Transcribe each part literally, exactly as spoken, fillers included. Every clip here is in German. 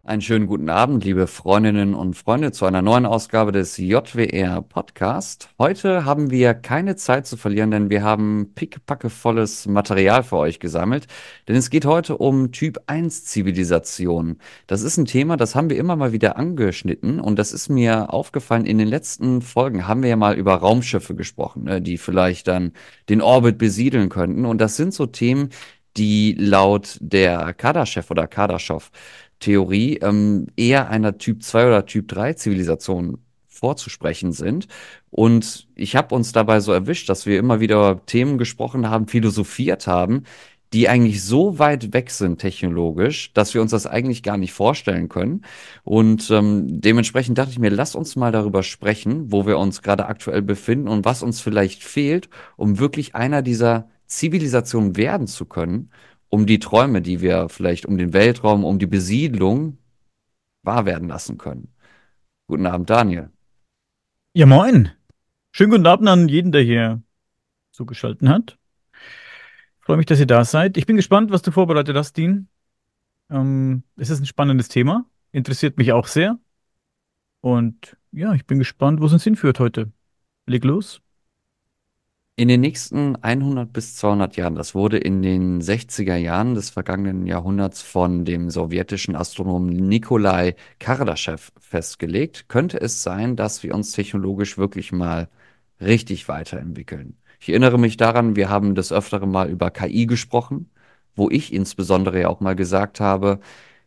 Einen schönen guten Abend, liebe Freundinnen und Freunde, zu einer neuen Ausgabe des J W R Podcast. Heute haben wir keine Zeit zu verlieren, denn wir haben pickepackevolles Material für euch gesammelt. Denn es geht heute um Typ eins Zivilisation. Das ist ein Thema, das haben wir immer mal wieder angeschnitten und das ist mir aufgefallen, in den letzten Folgen haben wir ja mal über Raumschiffe gesprochen, ne, die vielleicht dann den Orbit besiedeln könnten. Und das sind so Themen, die laut der Kardashev oder Kardaschow Theorie ähm, eher einer Typ zwei oder Typ drei Zivilisation vorzusprechen sind. Und ich habe uns dabei so erwischt, dass wir immer wieder über Themen gesprochen haben, philosophiert haben, die eigentlich so weit weg sind technologisch, dass wir uns das eigentlich gar nicht vorstellen können. Und ähm, dementsprechend dachte ich mir, lass uns mal darüber sprechen, wo wir uns gerade aktuell befinden und was uns vielleicht fehlt, um wirklich einer dieser Zivilisationen werden zu können, um die Träume, die wir vielleicht um den Weltraum, um die Besiedlung wahr werden lassen können. Guten Abend, Daniel. Ja, moin. Schönen guten Abend an jeden, der hier zugeschaltet hat. Freue mich, dass ihr da seid. Ich bin gespannt, was du vorbereitet hast, Dean. Ähm, es ist ein spannendes Thema, interessiert mich auch sehr. Und ja, ich bin gespannt, wo es uns hinführt heute. Leg los. In den nächsten hundert bis zweihundert Jahren, das wurde in den sechziger Jahren des vergangenen Jahrhunderts von dem sowjetischen Astronomen Nikolai Kardashew festgelegt, könnte es sein, dass wir uns technologisch wirklich mal richtig weiterentwickeln. Ich erinnere mich daran, wir haben des Öfteren mal über K I gesprochen, wo ich insbesondere ja auch mal gesagt habe,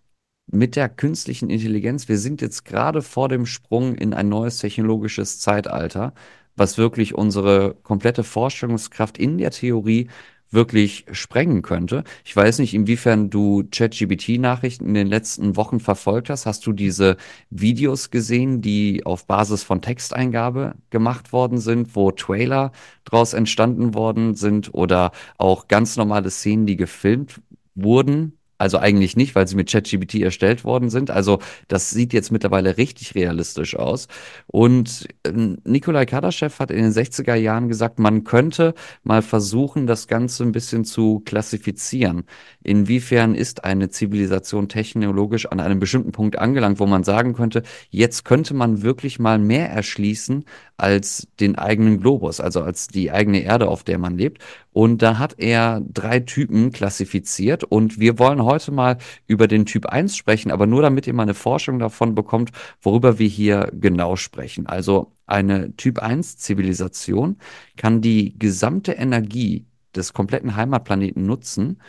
mit der künstlichen Intelligenz, wir sind jetzt gerade vor dem Sprung in ein neues technologisches Zeitalter, was wirklich unsere komplette Vorstellungskraft in der Theorie wirklich sprengen könnte. Ich weiß nicht, inwiefern du ChatGPT-Nachrichten in den letzten Wochen verfolgt hast. Hast du diese Videos gesehen, die auf Basis von Texteingabe gemacht worden sind, wo Trailer draus entstanden worden sind oder auch ganz normale Szenen, die gefilmt wurden? Also eigentlich nicht, weil sie mit ChatGPT erstellt worden sind. Also das sieht jetzt mittlerweile richtig realistisch aus. Und ähm, Nikolai Kardashev hat in den sechziger Jahren gesagt, man könnte mal versuchen, das Ganze ein bisschen zu klassifizieren. Inwiefern ist eine Zivilisation technologisch an einem bestimmten Punkt angelangt, wo man sagen könnte, jetzt könnte man wirklich mal mehr erschließen als den eigenen Globus, also als die eigene Erde, auf der man lebt. Und da hat er drei Typen klassifiziert und wir wollen heute mal über den Typ eins sprechen, aber nur damit ihr mal eine Forschung davon bekommt, worüber wir hier genau sprechen. Also eine Typ eins Zivilisation kann die gesamte Energie des kompletten Heimatplaneten nutzen,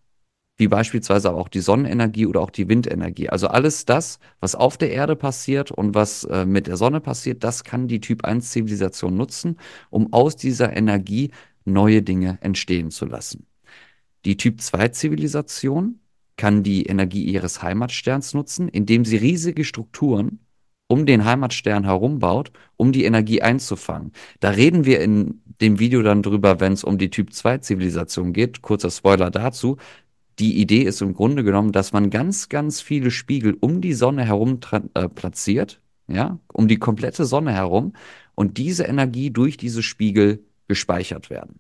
wie beispielsweise auch die Sonnenenergie oder auch die Windenergie. Also alles das, was auf der Erde passiert und was äh, mit der Sonne passiert, das kann die Typ eins Zivilisation nutzen, um aus dieser Energie neue Dinge entstehen zu lassen. Die Typ zwei Zivilisation kann die Energie ihres Heimatsterns nutzen, indem sie riesige Strukturen um den Heimatstern herum baut, um die Energie einzufangen. Da reden wir in dem Video dann drüber, wenn es um die Typ zwei Zivilisation geht. Kurzer Spoiler dazu. Die Idee ist im Grunde genommen, dass man ganz, ganz viele Spiegel um die Sonne herum tra- äh, platziert, ja, um die komplette Sonne herum und diese Energie durch diese Spiegel gespeichert werden.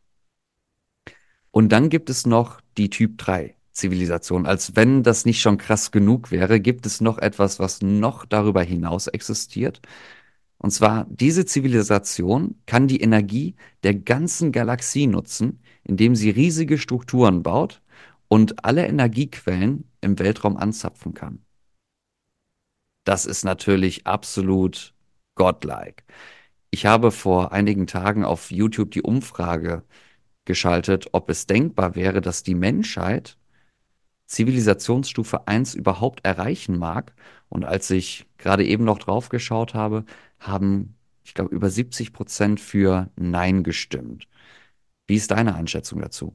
Und dann gibt es noch die Typ drei Zivilisation. Als wenn das nicht schon krass genug wäre, gibt es noch etwas, was noch darüber hinaus existiert. Und zwar, diese Zivilisation kann die Energie der ganzen Galaxie nutzen, indem sie riesige Strukturen baut und alle Energiequellen im Weltraum anzapfen kann. Das ist natürlich absolut godlike. Ich habe vor einigen Tagen auf YouTube die Umfrage geschaltet, ob es denkbar wäre, dass die Menschheit Zivilisationsstufe eins überhaupt erreichen mag. Und als ich gerade eben noch drauf geschaut habe, haben, ich glaube, über siebzig Prozent für Nein gestimmt. Wie ist deine Einschätzung dazu?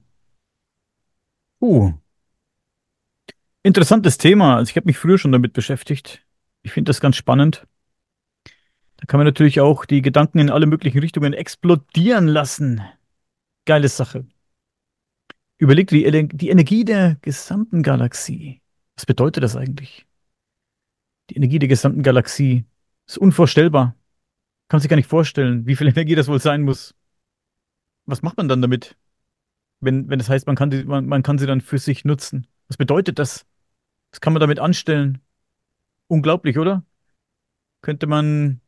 Uh, interessantes Thema. Also ich habe mich früher schon damit beschäftigt. Ich finde das ganz spannend. Da kann man natürlich auch die Gedanken in alle möglichen Richtungen explodieren lassen. Geile Sache. Überleg dir die, Ele- die Energie der gesamten Galaxie. Was bedeutet das eigentlich? Die Energie der gesamten Galaxie ist unvorstellbar. Kann man sich gar nicht vorstellen, wie viel Energie das wohl sein muss. Was macht man dann damit, wenn, wenn das heißt, man kann, die, man, man kann sie dann für sich nutzen? Was bedeutet das? Was kann man damit anstellen? Unglaublich, oder? Könnte man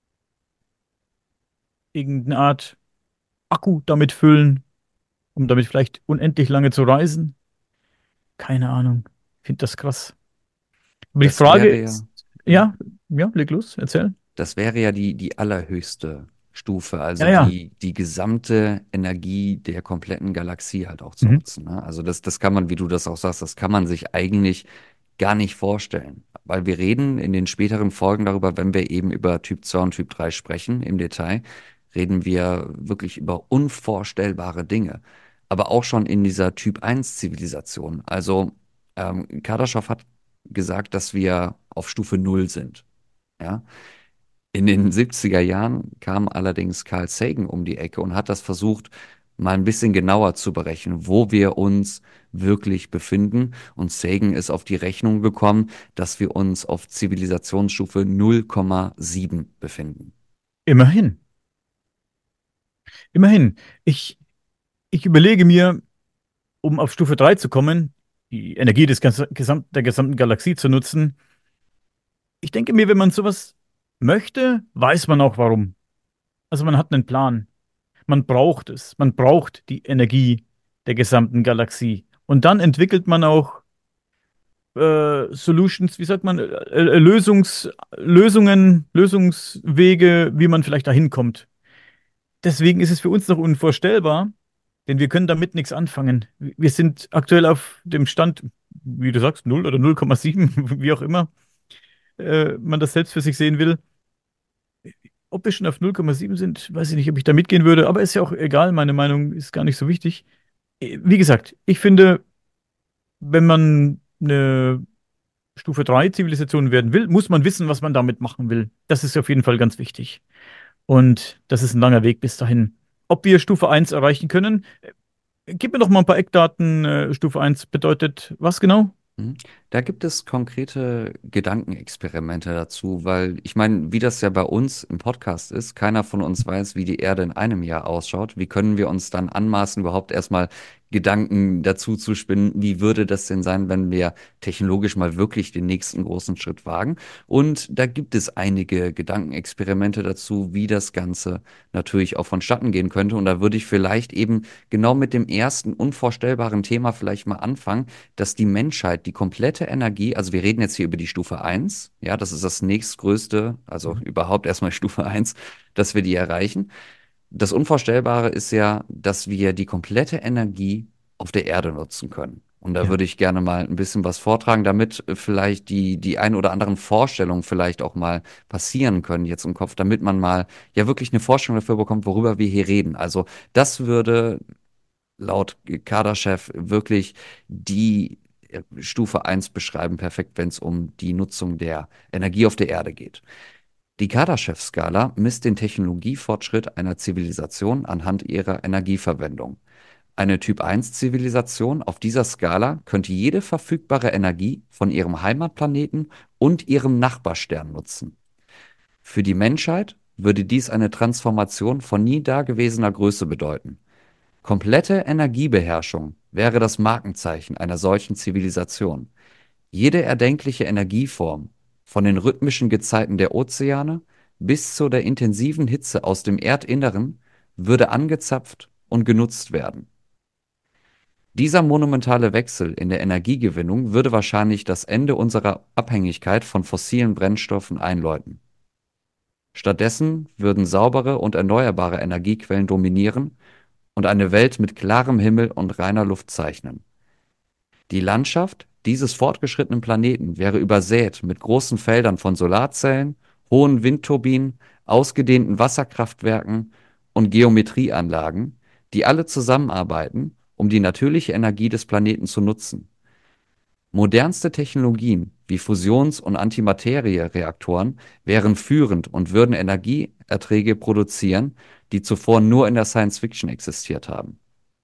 irgendeine Art Akku damit füllen, um damit vielleicht unendlich lange zu reisen? Keine Ahnung. Ich finde das krass. Aber die Das Frage wäre ist, ja. Hm? ja, ja, leg los, erzähl. Das wäre ja die, die allerhöchste Stufe, also Ja, ja. die, die gesamte Energie der kompletten Galaxie halt auch zu Mhm. nutzen. Ne? Also das, das kann man, wie du das auch sagst, das kann man sich eigentlich gar nicht vorstellen. Weil wir reden in den späteren Folgen darüber, wenn wir eben über Typ zwei und Typ drei sprechen im Detail, reden wir wirklich über unvorstellbare Dinge. Aber auch schon in dieser Typ eins Zivilisation. Also ähm, Kardaschow hat gesagt, dass wir auf Stufe null sind. Ja? In den siebziger Jahren kam allerdings Carl Sagan um die Ecke und hat das versucht, mal ein bisschen genauer zu berechnen, wo wir uns wirklich befinden. Und Sagan ist auf die Rechnung gekommen, dass wir uns auf Zivilisationsstufe null Komma sieben befinden. Immerhin, immerhin. Ich, ich überlege mir, um auf Stufe drei zu kommen, die Energie des ges gesam der gesamten Galaxie zu nutzen. Ich denke mir, wenn man sowas möchte, weiß man auch warum. Also man hat einen Plan. Man braucht es. Man braucht die Energie der gesamten Galaxie. Und dann entwickelt man auch äh, Solutions, wie sagt man, äh, äh, Lösungs, Lösungen, Lösungswege, wie man vielleicht dahin kommt. Deswegen ist es für uns noch unvorstellbar, denn wir können damit nichts anfangen. Wir sind aktuell auf dem Stand, wie du sagst, null oder null Komma sieben, wie auch immer äh, man das selbst für sich sehen will. Ob wir schon auf null Komma sieben sind, weiß ich nicht, ob ich da mitgehen würde, aber ist ja auch egal. Meine Meinung ist gar nicht so wichtig. Äh, Wie gesagt, ich finde, wenn man eine Stufe drei Zivilisation werden will, muss man wissen, was man damit machen will. Das ist auf jeden Fall ganz wichtig. Und das ist ein langer Weg bis dahin. Ob wir Stufe eins erreichen können, äh, gib mir doch mal ein paar Eckdaten. Äh, Stufe eins bedeutet was genau? Mhm. Da gibt es konkrete Gedankenexperimente dazu, weil ich meine, wie das ja bei uns im Podcast ist, keiner von uns weiß, wie die Erde in einem Jahr ausschaut. Wie können wir uns dann anmaßen, überhaupt erstmal Gedanken dazu zu spinnen, wie würde das denn sein, wenn wir technologisch mal wirklich den nächsten großen Schritt wagen? Und da gibt es einige Gedankenexperimente dazu, wie das Ganze natürlich auch vonstatten gehen könnte. Und da würde ich vielleicht eben genau mit dem ersten unvorstellbaren Thema vielleicht mal anfangen, dass die Menschheit die komplette Energie, also wir reden jetzt hier über die Stufe eins, ja, das ist das nächstgrößte, also Mhm. überhaupt erstmal Stufe eins, dass wir die erreichen. Das Unvorstellbare ist ja, dass wir die komplette Energie auf der Erde nutzen können. Und da Ja, würde ich gerne mal ein bisschen was vortragen, damit äh, vielleicht die, die ein oder anderen Vorstellungen vielleicht auch mal passieren können jetzt im Kopf, damit man mal ja wirklich eine Vorstellung dafür bekommt, worüber wir hier reden. Also das würde laut Kaderchef wirklich die äh, Stufe eins beschreiben, perfekt, wenn es um die Nutzung der Energie auf der Erde geht. Die Kardashev-Skala misst den Technologiefortschritt einer Zivilisation anhand ihrer Energieverwendung. Eine Typ eins Zivilisation auf dieser Skala könnte jede verfügbare Energie von ihrem Heimatplaneten und ihrem Nachbarstern nutzen. Für die Menschheit würde dies eine Transformation von nie dagewesener Größe bedeuten. Komplette Energiebeherrschung wäre das Markenzeichen einer solchen Zivilisation. Jede erdenkliche Energieform, von den rhythmischen Gezeiten der Ozeane bis zu der intensiven Hitze aus dem Erdinneren, würde angezapft und genutzt werden. Dieser monumentale Wechsel in der Energiegewinnung würde wahrscheinlich das Ende unserer Abhängigkeit von fossilen Brennstoffen einläuten. Stattdessen würden saubere und erneuerbare Energiequellen dominieren und eine Welt mit klarem Himmel und reiner Luft zeichnen. Die Landschaft dieses fortgeschrittenen Planeten wäre übersät mit großen Feldern von Solarzellen, hohen Windturbinen, ausgedehnten Wasserkraftwerken und Geometrieanlagen, die alle zusammenarbeiten, um die natürliche Energie des Planeten zu nutzen. Modernste Technologien wie Fusions- und Antimateriereaktoren wären führend und würden Energieerträge produzieren, die zuvor nur in der Science Fiction existiert haben.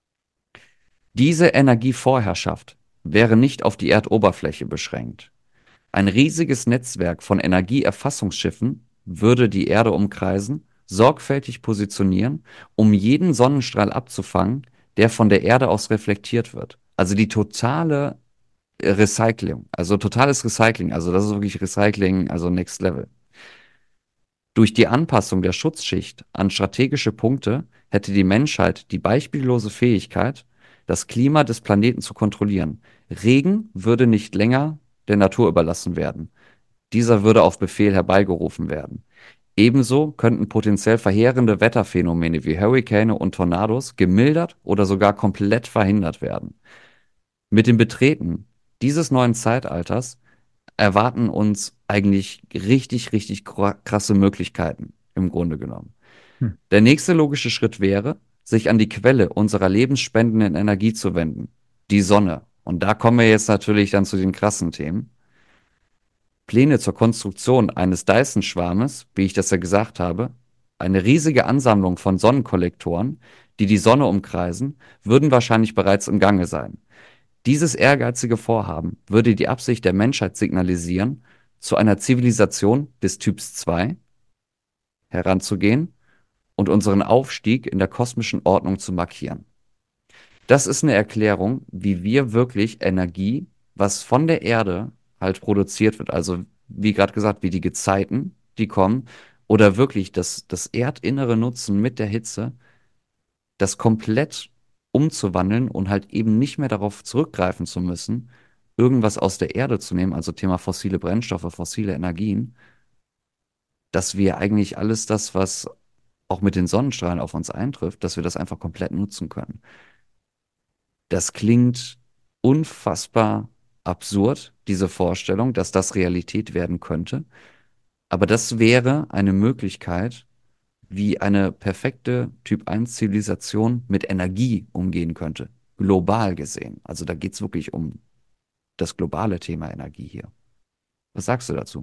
Diese Energievorherrschaft wäre nicht auf die Erdoberfläche beschränkt. Ein riesiges Netzwerk von Energieerfassungsschiffen würde die Erde umkreisen, sorgfältig positionieren, um jeden Sonnenstrahl abzufangen, der von der Erde aus reflektiert wird. Also die totale Recycling, also totales Recycling, also das ist wirklich Recycling, also Next Level. Durch die Anpassung der Schutzschicht an strategische Punkte hätte die Menschheit die beispiellose Fähigkeit, das Klima des Planeten zu kontrollieren. Regen würde nicht länger der Natur überlassen werden. Dieser würde auf Befehl herbeigerufen werden. Ebenso könnten potenziell verheerende Wetterphänomene wie Hurrikane und Tornados gemildert oder sogar komplett verhindert werden. Mit dem Betreten dieses neuen Zeitalters erwarten uns eigentlich richtig, richtig kra- krasse Möglichkeiten im Grunde genommen. Hm. Der nächste logische Schritt wäre, sich an die Quelle unserer lebensspendenden Energie zu wenden, die Sonne. Und da kommen wir jetzt natürlich dann zu den krassen Themen. Pläne zur Konstruktion eines Dyson-Schwarmes, wie ich das ja gesagt habe, eine riesige Ansammlung von Sonnenkollektoren, die die Sonne umkreisen, würden wahrscheinlich bereits im Gange sein. Dieses ehrgeizige Vorhaben würde die Absicht der Menschheit signalisieren, zu einer Zivilisation des Typs zwei heranzugehen und unseren Aufstieg in der kosmischen Ordnung zu markieren. Das ist eine Erklärung, wie wir wirklich Energie, was von der Erde halt produziert wird, also wie gerade gesagt, wie die Gezeiten, die kommen, oder wirklich das, das Erdinnere nutzen mit der Hitze, das komplett umzuwandeln und halt eben nicht mehr darauf zurückgreifen zu müssen, irgendwas aus der Erde zu nehmen, also Thema fossile Brennstoffe, fossile Energien, dass wir eigentlich alles das, was auch mit den Sonnenstrahlen auf uns eintrifft, dass wir das einfach komplett nutzen können. Das klingt unfassbar absurd, diese Vorstellung, dass das Realität werden könnte. Aber das wäre eine Möglichkeit, wie eine perfekte Typ eins Zivilisation mit Energie umgehen könnte. Global gesehen. Also da geht es wirklich um das globale Thema Energie hier. Was sagst du dazu?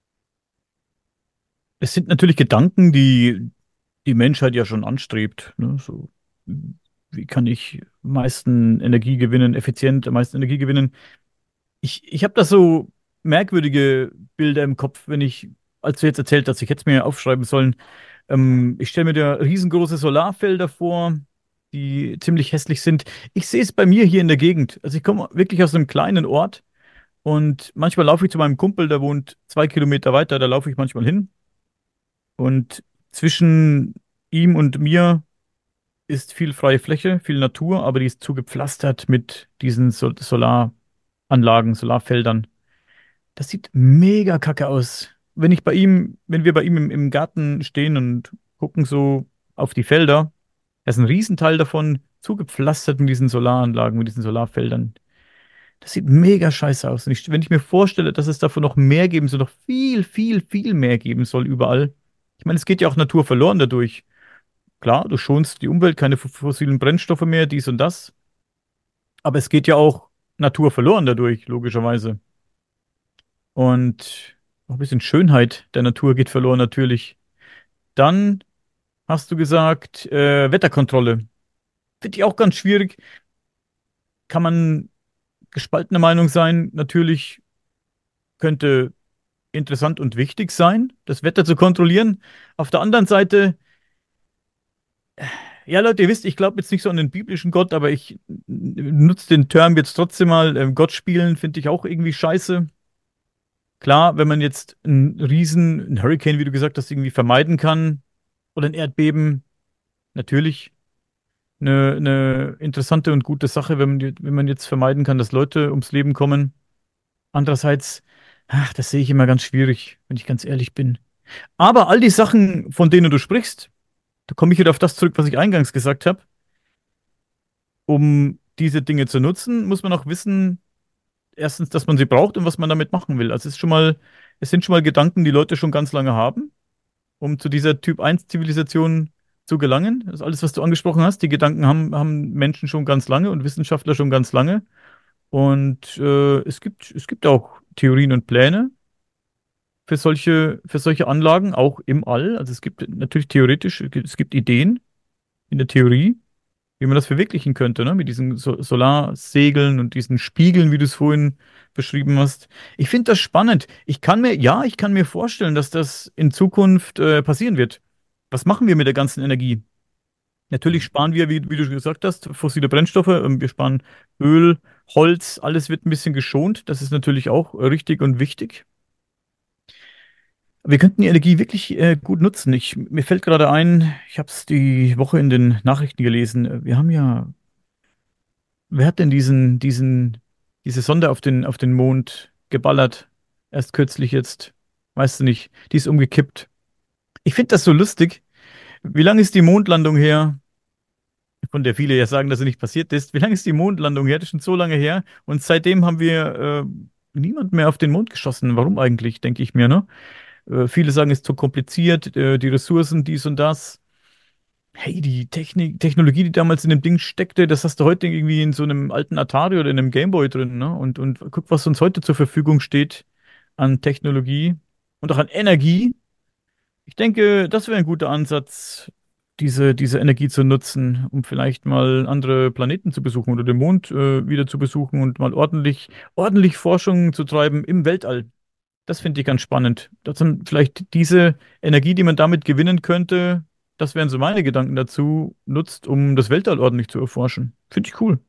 Es sind natürlich Gedanken, die die Menschheit ja schon anstrebt. Ne? So, wie kann ich am meisten Energie gewinnen, effizient am meisten Energie gewinnen? Ich, ich habe da so merkwürdige Bilder im Kopf, wenn ich, als du jetzt erzählt hast, ich hätte es mir aufschreiben sollen. Ähm, ich stelle mir da riesengroße Solarfelder vor, die ziemlich hässlich sind. Ich sehe es bei mir hier in der Gegend. Also ich komme wirklich aus einem kleinen Ort und manchmal laufe ich zu meinem Kumpel, der wohnt zwei Kilometer weiter, da laufe ich manchmal hin. Und zwischen ihm und mir ist viel freie Fläche, viel Natur, aber die ist zugepflastert mit diesen Sol Solaranlagen, Solarfeldern. Das sieht mega kacke aus. Wenn ich bei ihm, wenn wir bei ihm im, im Garten stehen und gucken so auf die Felder, da ist ein Riesenteil davon zugepflastert mit diesen Solaranlagen, mit diesen Solarfeldern. Das sieht mega scheiße aus. Und ich, wenn ich mir vorstelle, dass es davon noch mehr geben soll, noch viel, viel, viel mehr geben soll überall. Ich meine, es geht ja auch Natur verloren dadurch. Klar, du schonst die Umwelt, keine f- fossilen Brennstoffe mehr, dies und das. Aber es geht ja auch Natur verloren dadurch, logischerweise. Und auch ein bisschen Schönheit der Natur geht verloren, natürlich. Dann hast du gesagt, äh, Wetterkontrolle. Finde ich auch ganz schwierig. Kann man gespaltener Meinung sein. Natürlich könnte interessant und wichtig sein, das Wetter zu kontrollieren. Auf der anderen Seite, ja, Leute, ihr wisst, ich glaube jetzt nicht so an den biblischen Gott, aber ich nutze den Term jetzt trotzdem mal. Ähm, Gott spielen finde ich auch irgendwie scheiße. Klar, wenn man jetzt einen Riesen, einen Hurricane, wie du gesagt hast, irgendwie vermeiden kann oder ein Erdbeben, natürlich eine, eine interessante und gute Sache, wenn man, die- wenn man jetzt vermeiden kann, dass Leute ums Leben kommen. Andererseits, ach, das sehe ich immer ganz schwierig, wenn ich ganz ehrlich bin. Aber all die Sachen, von denen du sprichst, da komme ich wieder auf das zurück, was ich eingangs gesagt habe. Um diese Dinge zu nutzen, muss man auch wissen, erstens, dass man sie braucht und was man damit machen will. Also es ist schon mal, es sind schon mal Gedanken, die Leute schon ganz lange haben, um zu dieser Typ eins Zivilisation zu gelangen. Das ist alles, was du angesprochen hast. Die Gedanken haben, haben Menschen schon ganz lange und Wissenschaftler schon ganz lange. Und äh, es gibt, es gibt auch Theorien und Pläne für solche, für solche Anlagen, auch im All. Also es gibt natürlich theoretisch, es gibt Ideen in der Theorie, wie man das verwirklichen könnte, ne? Mit diesen so Solarsegeln und diesen Spiegeln, wie du es vorhin beschrieben hast. Ich finde das spannend. Ich kann mir, ja, ich kann mir vorstellen, dass das in Zukunft äh, passieren wird. Was machen wir mit der ganzen Energie? Natürlich sparen wir, wie, wie du schon gesagt hast, fossile Brennstoffe. ähm, Wir sparen Öl Holz, alles wird ein bisschen geschont. Das ist natürlich auch äh, richtig und wichtig. Wir könnten die Energie wirklich äh, gut nutzen. Ich, mir fällt gerade ein, ich habe es die Woche in den Nachrichten gelesen. Wir haben ja, wer hat denn diesen, diesen, diese Sonde auf den, auf den Mond geballert? Erst kürzlich jetzt, weißt du nicht, die ist umgekippt. Ich finde das so lustig. Wie lange ist die Mondlandung her? Von der viele ja sagen, dass sie nicht passiert ist. Wie lange ist die Mondlandung her? Das ist schon so lange her. Und seitdem haben wir äh, niemand mehr auf den Mond geschossen. Warum eigentlich, denke ich mir, ne? Äh, viele sagen, es ist zu kompliziert, äh, die Ressourcen, dies und das. Hey, die Technik, Technologie, die damals in dem Ding steckte, das hast du heute irgendwie in so einem alten Atari oder in einem Gameboy drin, ne? Und, und guck, was uns heute zur Verfügung steht an Technologie und auch an Energie. Ich denke, das wäre ein guter Ansatz, diese, diese Energie zu nutzen, um vielleicht mal andere Planeten zu besuchen oder den Mond äh, wieder zu besuchen und mal ordentlich, ordentlich Forschung zu treiben im Weltall. Das finde ich ganz spannend. Das sind vielleicht diese Energie, die man damit gewinnen könnte, das wären so meine Gedanken dazu, nutzt, um das Weltall ordentlich zu erforschen. Finde ich cool.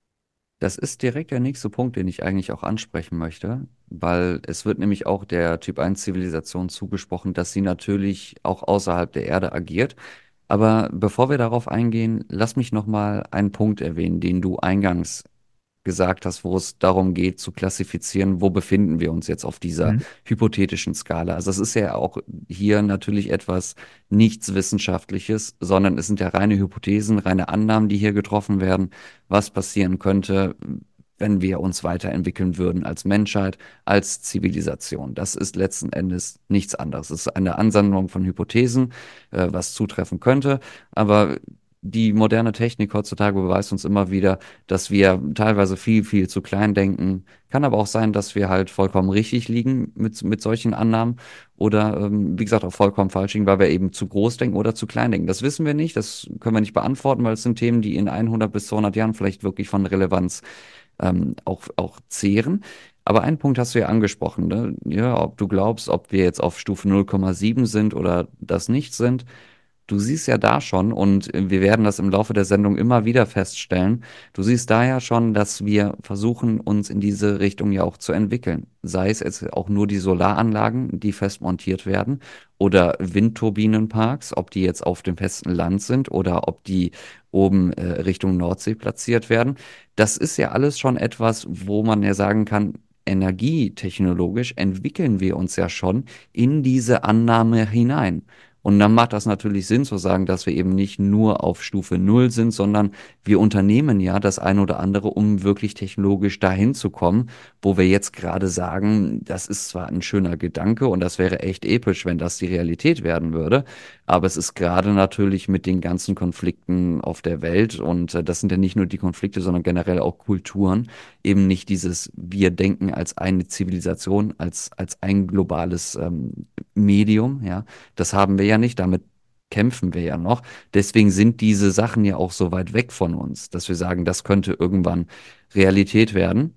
Das ist direkt der nächste Punkt, den ich eigentlich auch ansprechen möchte, weil es wird nämlich auch der Typ eins Zivilisation zugesprochen, dass sie natürlich auch außerhalb der Erde agiert. Aber bevor wir darauf eingehen, lass mich noch mal einen Punkt erwähnen, den du eingangs gesagt hast, wo es darum geht, zu klassifizieren, wo befinden wir uns jetzt auf dieser Mhm. hypothetischen Skala. Also es ist ja auch hier natürlich etwas nichts Wissenschaftliches, sondern es sind ja reine Hypothesen, reine Annahmen, die hier getroffen werden, was passieren könnte, wenn wir uns weiterentwickeln würden als Menschheit, als Zivilisation. Das ist letzten Endes nichts anderes. Es ist eine Ansammlung von Hypothesen, äh, was zutreffen könnte, aber die moderne Technik heutzutage beweist uns immer wieder, dass wir teilweise viel, viel zu klein denken. Kann aber auch sein, dass wir halt vollkommen richtig liegen mit, mit solchen Annahmen oder, ähm, wie gesagt, auch vollkommen falsch liegen, weil wir eben zu groß denken oder zu klein denken. Das wissen wir nicht, das können wir nicht beantworten, weil es sind Themen, die in hundert bis zweihundert Jahren vielleicht wirklich von Relevanz ähm, auch, auch zehren. Aber einen Punkt hast du ja angesprochen, ne? Ja, ob du glaubst, ob wir jetzt auf Stufe null Komma sieben sind oder das nicht sind. Du siehst ja da schon, und wir werden das im Laufe der Sendung immer wieder feststellen, du siehst da ja schon, dass wir versuchen, uns in diese Richtung ja auch zu entwickeln. Sei es jetzt auch nur die Solaranlagen, die fest montiert werden, oder Windturbinenparks, ob die jetzt auf dem festen Land sind oder ob die oben äh, Richtung Nordsee platziert werden. Das ist ja alles schon etwas, wo man ja sagen kann, energietechnologisch entwickeln wir uns ja schon in diese Annahme hinein. Und dann macht das natürlich Sinn zu sagen, dass wir eben nicht nur auf Stufe Null sind, sondern wir unternehmen ja das eine oder andere, um wirklich technologisch dahin zu kommen, wo wir jetzt gerade sagen, das ist zwar ein schöner Gedanke und das wäre echt episch, wenn das die Realität werden würde, aber es ist gerade natürlich mit den ganzen Konflikten auf der Welt, und äh, das sind ja nicht nur die Konflikte, sondern generell auch Kulturen, eben nicht dieses wir denken als eine Zivilisation, als, als ein globales ähm, Medium, ja. Das haben wir ja nicht, damit kämpfen wir ja noch. Deswegen sind diese Sachen ja auch so weit weg von uns, dass wir sagen, das könnte irgendwann Realität werden.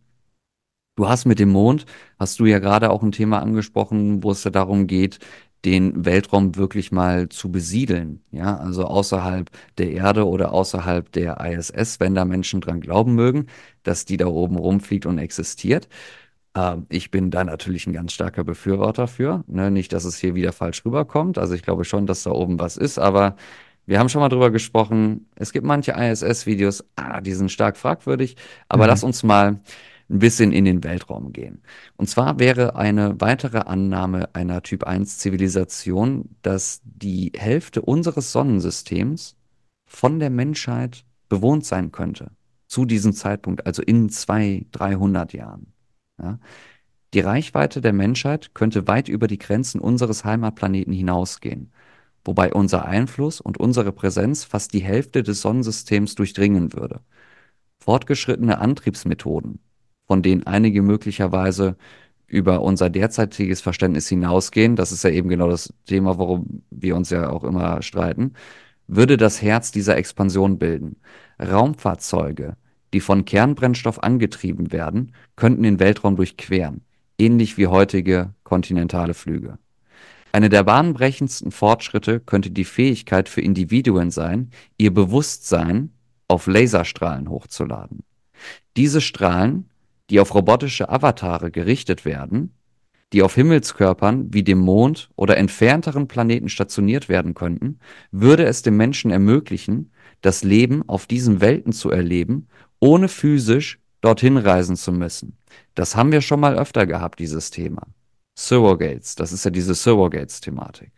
Du hast mit dem Mond, hast du ja gerade auch ein Thema angesprochen, wo es ja darum geht, den Weltraum wirklich mal zu besiedeln, ja, also außerhalb der Erde oder außerhalb der I S S, wenn da Menschen dran glauben mögen, dass die da oben rumfliegt und existiert. Ähm, ich bin da natürlich ein ganz starker Befürworter für, ne? Nicht, dass es hier wieder falsch rüberkommt. Also ich glaube schon, dass da oben was ist, aber wir haben schon mal drüber gesprochen. Es gibt manche I S S-Videos, ah, die sind stark fragwürdig, aber lass Mhm. uns mal ein bisschen in den Weltraum gehen. Und zwar wäre eine weitere Annahme einer Typ eins Zivilisation, dass die Hälfte unseres Sonnensystems von der Menschheit bewohnt sein könnte. Zu diesem Zeitpunkt, also in zwei, dreihundert Jahren. Ja? Die Reichweite der Menschheit könnte weit über die Grenzen unseres Heimatplaneten hinausgehen, wobei unser Einfluss und unsere Präsenz fast die Hälfte des Sonnensystems durchdringen würde. Fortgeschrittene Antriebsmethoden, von denen einige möglicherweise über unser derzeitiges Verständnis hinausgehen, das ist ja eben genau das Thema, worum wir uns ja auch immer streiten, würde das Herz dieser Expansion bilden. Raumfahrzeuge, die von Kernbrennstoff angetrieben werden, könnten den Weltraum durchqueren, ähnlich wie heutige kontinentale Flüge. Eine der bahnbrechendsten Fortschritte könnte die Fähigkeit für Individuen sein, ihr Bewusstsein auf Laserstrahlen hochzuladen. Diese Strahlen, die auf robotische Avatare gerichtet werden, die auf Himmelskörpern wie dem Mond oder entfernteren Planeten stationiert werden könnten, würde es dem Menschen ermöglichen, das Leben auf diesen Welten zu erleben, ohne physisch dorthin reisen zu müssen. Das haben wir schon mal öfter gehabt, dieses Thema. Surrogates, das ist ja diese Surrogates-Thematik.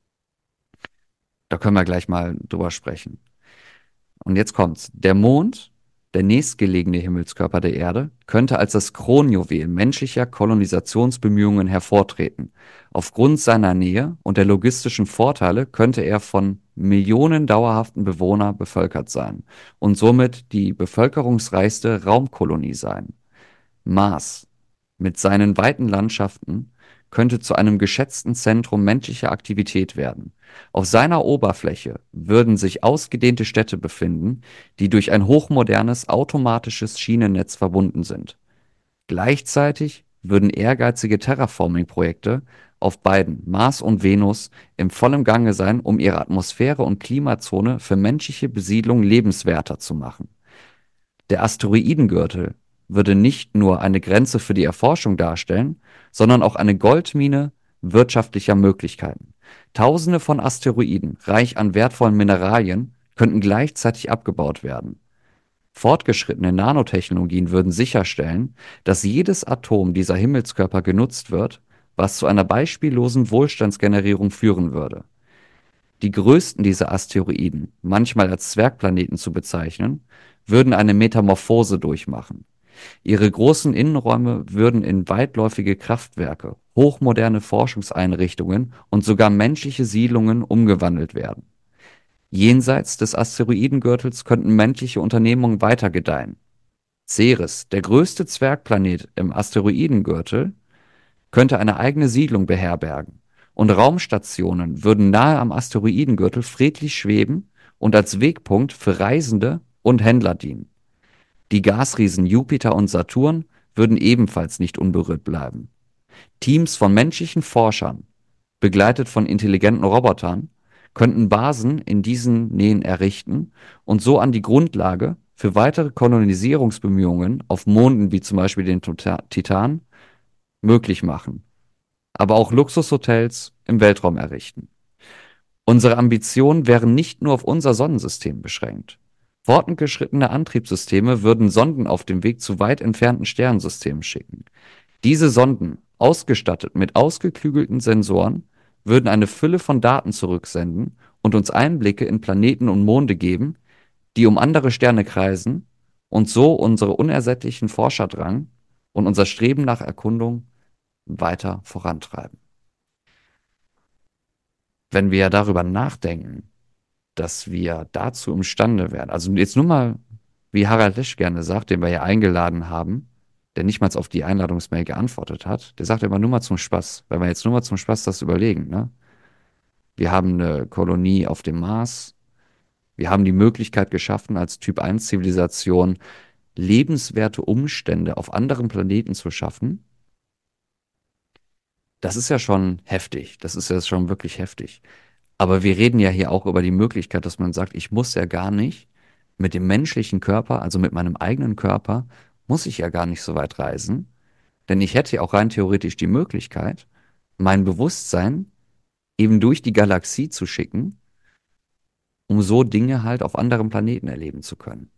Da können wir gleich mal drüber sprechen. Und jetzt kommt's. Der Mond, der nächstgelegene Himmelskörper der Erde, könnte als das Kronjuwel menschlicher Kolonisationsbemühungen hervortreten. Aufgrund seiner Nähe und der logistischen Vorteile könnte er von Millionen dauerhaften Bewohnern bevölkert sein und somit die bevölkerungsreichste Raumkolonie sein. Mars mit seinen weiten Landschaften könnte zu einem geschätzten Zentrum menschlicher Aktivität werden. Auf seiner Oberfläche würden sich ausgedehnte Städte befinden, die durch ein hochmodernes automatisches Schienennetz verbunden sind. Gleichzeitig würden ehrgeizige Terraforming-Projekte auf beiden, Mars und Venus, im vollen Gange sein, um ihre Atmosphäre und Klimazone für menschliche Besiedlung lebenswerter zu machen. Der Asteroidengürtel würde nicht nur eine Grenze für die Erforschung darstellen, sondern auch eine Goldmine wirtschaftlicher Möglichkeiten. Tausende von Asteroiden, reich an wertvollen Mineralien, könnten gleichzeitig abgebaut werden. Fortgeschrittene Nanotechnologien würden sicherstellen, dass jedes Atom dieser Himmelskörper genutzt wird, was zu einer beispiellosen Wohlstandsgenerierung führen würde. Die größten dieser Asteroiden, manchmal als Zwergplaneten zu bezeichnen, würden eine Metamorphose durchmachen. Ihre großen Innenräume würden in weitläufige Kraftwerke, hochmoderne Forschungseinrichtungen und sogar menschliche Siedlungen umgewandelt werden. Jenseits des Asteroidengürtels könnten menschliche Unternehmungen weiter gedeihen. Ceres, der größte Zwergplanet im Asteroidengürtel, könnte eine eigene Siedlung beherbergen, und Raumstationen würden nahe am Asteroidengürtel friedlich schweben und als Wegpunkt für Reisende und Händler dienen. Die Gasriesen Jupiter und Saturn würden ebenfalls nicht unberührt bleiben. Teams von menschlichen Forschern, begleitet von intelligenten Robotern, könnten Basen in diesen Nähen errichten und so an die Grundlage für weitere Kolonisierungsbemühungen auf Monden wie zum Beispiel den Tota- Titan möglich machen, aber auch Luxushotels im Weltraum errichten. Unsere Ambitionen wären nicht nur auf unser Sonnensystem beschränkt. Fortgeschrittene Antriebssysteme würden Sonden auf dem Weg zu weit entfernten Sternensystemen schicken. Diese Sonden, ausgestattet mit ausgeklügelten Sensoren, würden eine Fülle von Daten zurücksenden und uns Einblicke in Planeten und Monde geben, die um andere Sterne kreisen und so unsere unersättlichen Forscherdrang und unser Streben nach Erkundung weiter vorantreiben. Wenn wir darüber nachdenken, dass wir dazu imstande wären, also jetzt nur mal, wie Harald Lesch gerne sagt, den wir ja eingeladen haben, der nicht mal auf die Einladungsmail geantwortet hat, der sagt immer nur mal zum Spaß, wenn wir jetzt nur mal zum Spaß das überlegen, ne? Wir haben eine Kolonie auf dem Mars, wir haben die Möglichkeit geschaffen, als Typ eins Zivilisation lebenswerte Umstände auf anderen Planeten zu schaffen. Das ist ja schon heftig, das ist ja schon wirklich heftig. Aber wir reden ja hier auch über die Möglichkeit, dass man sagt, ich muss ja gar nicht mit dem menschlichen Körper, also mit meinem eigenen Körper, muss ich ja gar nicht so weit reisen, denn ich hätte ja auch rein theoretisch die Möglichkeit, mein Bewusstsein eben durch die Galaxie zu schicken, um so Dinge halt auf anderen Planeten erleben zu können.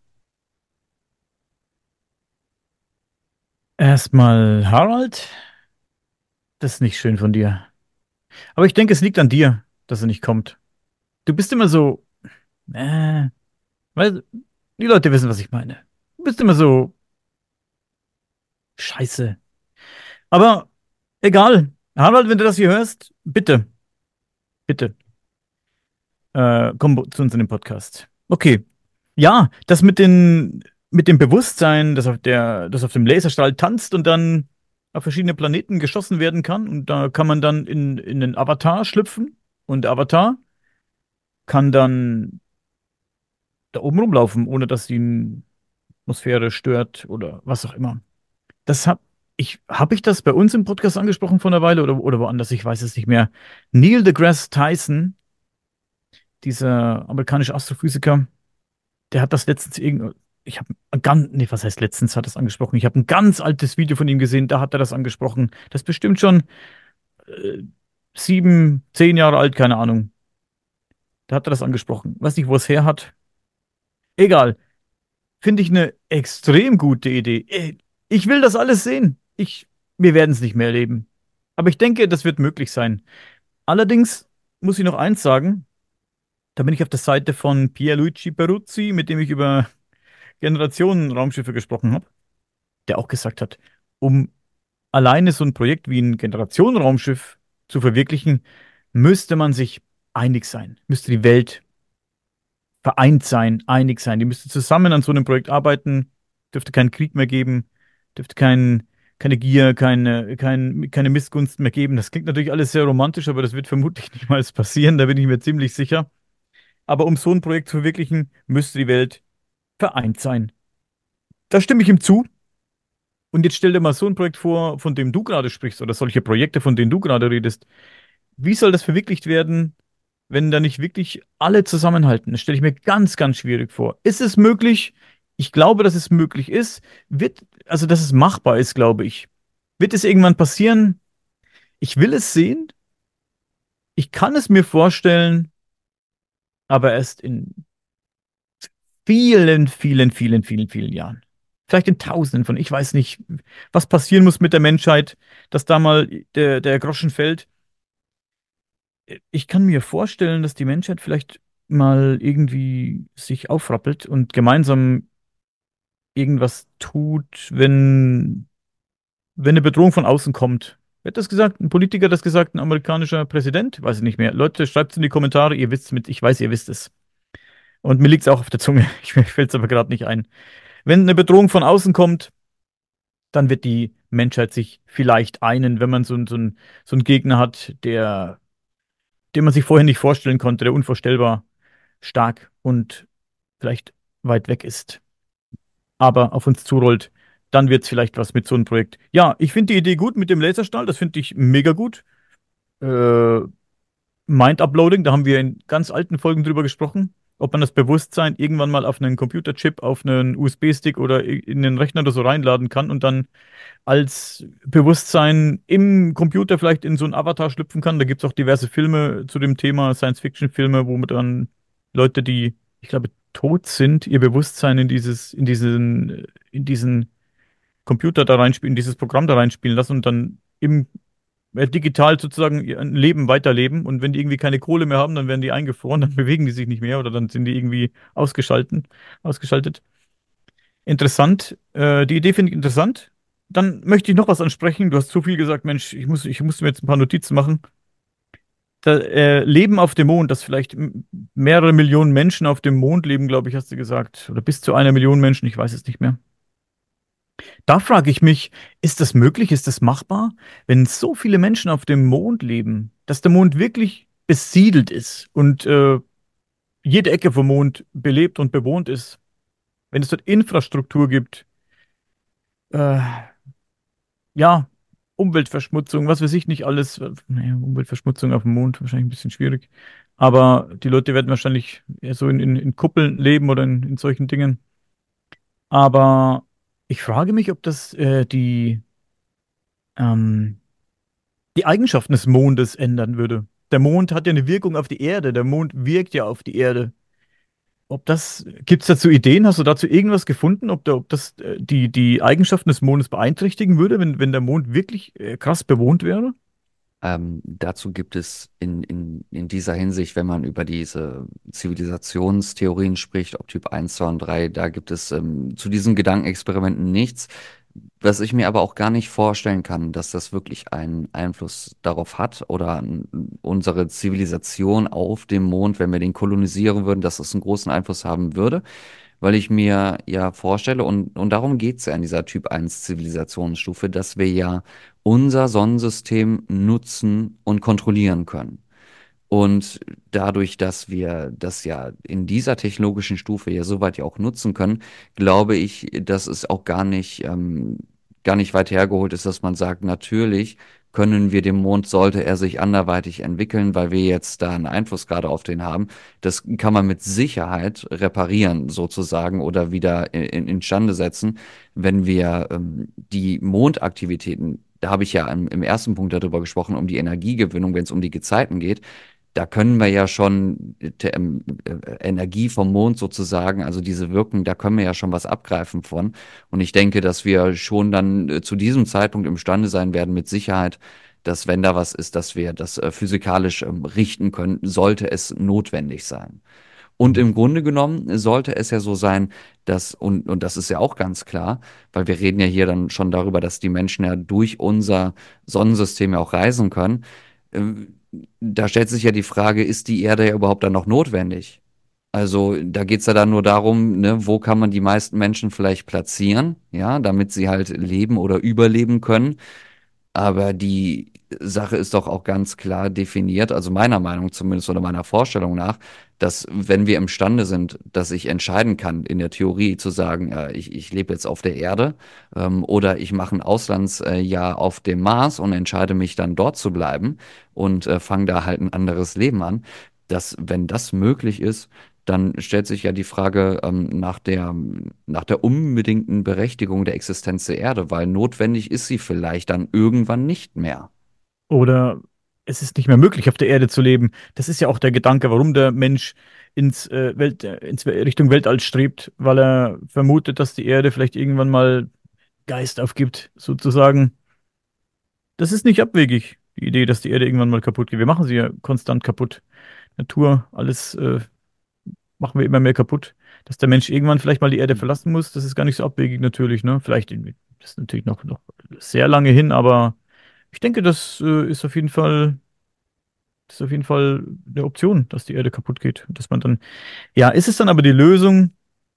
Erstmal, Harald, das ist nicht schön von dir. Aber ich denke, es liegt an dir, dass er nicht kommt. Du bist immer so, äh, weil die Leute wissen, was ich meine. Du bist immer so scheiße. Aber egal. Harald, wenn du das hier hörst, bitte, bitte, äh, komm zu uns in den Podcast. Okay. Ja, das mit den, mit dem Bewusstsein, das auf der, das auf dem Laserstrahl tanzt und dann auf verschiedene Planeten geschossen werden kann. Und da kann man dann in, in den Avatar schlüpfen. Und der Avatar kann dann da oben rumlaufen, ohne dass die Atmosphäre stört oder was auch immer. Das hab ich, habe ich das bei uns im Podcast angesprochen vor einer Weile oder, oder woanders? Ich weiß es nicht mehr. Neil deGrasse Tyson, dieser amerikanische Astrophysiker, der hat das letztens irgend, ich habe ganz, nee, was heißt letztens hat er das angesprochen? Ich habe ein ganz altes Video von ihm gesehen, da hat er das angesprochen. Das ist bestimmt schon äh, sieben, zehn Jahre alt, keine Ahnung. Da hat er das angesprochen. Weiß nicht, wo es her hat. Egal. Finde ich eine extrem gute Idee. Äh, Ich will das alles sehen. Ich, wir werden es nicht mehr erleben. Aber ich denke, das wird möglich sein. Allerdings muss ich noch eins sagen. Da bin ich auf der Seite von Pierluigi Peruzzi, mit dem ich über Generationen Raumschiffe gesprochen habe, der auch gesagt hat, um alleine so ein Projekt wie ein Generationen-Raumschiff zu verwirklichen, müsste man sich einig sein, müsste die Welt vereint sein, einig sein. Die müsste zusammen an so einem Projekt arbeiten, dürfte keinen Krieg mehr geben, dürfte kein, keine Gier, keine, kein, keine Missgunst mehr geben. Das klingt natürlich alles sehr romantisch, aber das wird vermutlich niemals passieren, da bin ich mir ziemlich sicher. Aber um so ein Projekt zu verwirklichen, müsste die Welt vereint sein. Da stimme ich ihm zu. Und jetzt stell dir mal so ein Projekt vor, von dem du gerade sprichst, oder solche Projekte, von denen du gerade redest. Wie soll das verwirklicht werden, wenn da nicht wirklich alle zusammenhalten? Das stelle ich mir ganz, ganz schwierig vor. Ist es möglich? Ich glaube, dass es möglich ist. Wird, also, dass es machbar ist, glaube ich. Wird es irgendwann passieren? Ich will es sehen. Ich kann es mir vorstellen, aber erst in vielen, vielen, vielen, vielen, vielen Jahren. Vielleicht in Tausenden von, ich weiß nicht, was passieren muss mit der Menschheit, dass da mal der, der Groschen fällt. Ich kann mir vorstellen, dass die Menschheit vielleicht mal irgendwie sich aufrappelt und gemeinsam irgendwas tut, wenn, wenn eine Bedrohung von außen kommt. Wer hat das gesagt? Ein Politiker hat das gesagt, ein amerikanischer Präsident? Weiß ich nicht mehr. Leute, schreibt es in die Kommentare, ihr wisst mit, ich weiß, ihr wisst es. Und mir liegt es auch auf der Zunge. Ich, mir fällt es aber gerade nicht ein. Wenn eine Bedrohung von außen kommt, dann wird die Menschheit sich vielleicht einen, wenn man so, ein- so, ein, so einen Gegner hat, der, den man sich vorher nicht vorstellen konnte, der unvorstellbar stark und vielleicht weit weg ist, aber auf uns zurollt, dann wird es vielleicht was mit so einem Projekt. Ja, ich finde die Idee gut mit dem Laserstrahl, das finde ich mega gut. Äh, Mind-Uploading, da haben wir in ganz alten Folgen drüber gesprochen, ob man das Bewusstsein irgendwann mal auf einen Computerchip, auf einen U S B-Stick oder in den Rechner oder so reinladen kann und dann als Bewusstsein im Computer vielleicht in so einen Avatar schlüpfen kann. Da gibt es auch diverse Filme zu dem Thema, Science-Fiction-Filme, wo man dann Leute, die, ich glaube, tot sind, ihr Bewusstsein in dieses, in diesen, in diesen Computer da reinspielen, in dieses Programm da reinspielen lassen und dann im äh, digital sozusagen ihr Leben weiterleben. Und wenn die irgendwie keine Kohle mehr haben, dann werden die eingefroren, dann bewegen die sich nicht mehr oder dann sind die irgendwie ausgeschalten, ausgeschaltet. Interessant. Äh, die Idee finde ich interessant. Dann möchte ich noch was ansprechen. Du hast so viel gesagt, Mensch, ich muss, ich muss mir jetzt ein paar Notizen machen. Da, äh, Leben auf dem Mond, dass vielleicht m- mehrere Millionen Menschen auf dem Mond leben, glaube ich, hast du gesagt. Oder bis zu einer Million Menschen, ich weiß es nicht mehr. Da frage ich mich, ist das möglich? Ist das machbar? Wenn so viele Menschen auf dem Mond leben, dass der Mond wirklich besiedelt ist und äh, jede Ecke vom Mond belebt und bewohnt ist, wenn es dort Infrastruktur gibt, äh, ja, Umweltverschmutzung, was weiß ich nicht alles. äh, Naja, Umweltverschmutzung auf dem Mond, wahrscheinlich ein bisschen schwierig. Aber die Leute werden wahrscheinlich eher so in, in, in Kuppeln leben oder in, in solchen Dingen. Aber ich frage mich, ob das äh, die, ähm, die Eigenschaften des Mondes ändern würde. Der Mond hat ja eine Wirkung auf die Erde. Der Mond wirkt ja auf die Erde. Ob das, gibt es dazu Ideen? Hast du dazu irgendwas gefunden, ob, da, ob das äh, die, die Eigenschaften des Mondes beeinträchtigen würde, wenn, wenn der Mond wirklich äh, krass bewohnt wäre? Ähm, dazu gibt es in, in, in dieser Hinsicht, wenn man über diese Zivilisationstheorien spricht, ob Typ eins, zwei und drei, da gibt es ähm, zu diesen Gedankenexperimenten nichts. Was ich mir aber auch gar nicht vorstellen kann, dass das wirklich einen Einfluss darauf hat oder n- unsere Zivilisation auf dem Mond, wenn wir den kolonisieren würden, dass das einen großen Einfluss haben würde, weil ich mir ja vorstelle, und, und darum geht es ja in dieser Typ eins Zivilisationsstufe, dass wir ja unser Sonnensystem nutzen und kontrollieren können. Und dadurch, dass wir das ja in dieser technologischen Stufe ja soweit ja auch nutzen können, glaube ich, dass es auch gar nicht, ähm, gar nicht weit hergeholt ist, dass man sagt, natürlich können wir den Mond, sollte er sich anderweitig entwickeln, weil wir jetzt da einen Einfluss gerade auf den haben. Das kann man mit Sicherheit reparieren, sozusagen, oder wieder in, in, instande setzen, wenn wir ähm, die Mondaktivitäten, da habe ich ja im, im ersten Punkt darüber gesprochen, um die Energiegewinnung, wenn es um die Gezeiten geht. Da können wir ja schon äh, te- ähm, äh, Energie vom Mond sozusagen, also diese Wirkung, da können wir ja schon was abgreifen von. Und ich denke, dass wir schon dann äh, zu diesem Zeitpunkt imstande sein werden, mit Sicherheit, dass wenn da was ist, dass wir das äh, physikalisch ähm, richten können, sollte es notwendig sein. Und Mhm. im Grunde genommen sollte es ja so sein, dass, und, und das ist ja auch ganz klar, weil wir reden ja hier dann schon darüber, dass die Menschen ja durch unser Sonnensystem ja auch reisen können. Ähm, Da stellt sich ja die Frage, ist die Erde ja überhaupt dann noch notwendig? Also da geht's ja dann nur darum, ne, wo kann man die meisten Menschen vielleicht platzieren, ja, damit sie halt leben oder überleben können. Aber die Sache ist doch auch ganz klar definiert, also meiner Meinung zumindest oder meiner Vorstellung nach, dass wenn wir imstande sind, dass ich entscheiden kann, in der Theorie zu sagen, äh, ich, ich lebe jetzt auf der Erde ähm, oder ich mache ein Auslandsjahr äh, Jahr auf dem Mars und entscheide mich dann dort zu bleiben und äh, fange da halt ein anderes Leben an, dass wenn das möglich ist, dann stellt sich ja die Frage ähm, nach der, nach der unbedingten Berechtigung der Existenz der Erde, weil notwendig ist sie vielleicht dann irgendwann nicht mehr. Oder es ist nicht mehr möglich, auf der Erde zu leben. Das ist ja auch der Gedanke, warum der Mensch ins, äh, Welt, äh, ins Richtung Weltall strebt, weil er vermutet, dass die Erde vielleicht irgendwann mal Geist aufgibt, sozusagen. Das ist nicht abwegig, die Idee, dass die Erde irgendwann mal kaputt geht. Wir machen sie ja konstant kaputt. Natur, alles äh, machen wir immer mehr kaputt. Dass der Mensch irgendwann vielleicht mal die Erde verlassen muss, das ist gar nicht so abwegig natürlich, ne? Vielleicht, in- das ist natürlich noch, noch sehr lange hin, aber ich denke, das äh, ist auf jeden Fall, das ist auf jeden Fall eine Option, dass die Erde kaputt geht. Dass man dann, ja, ist es dann aber die Lösung?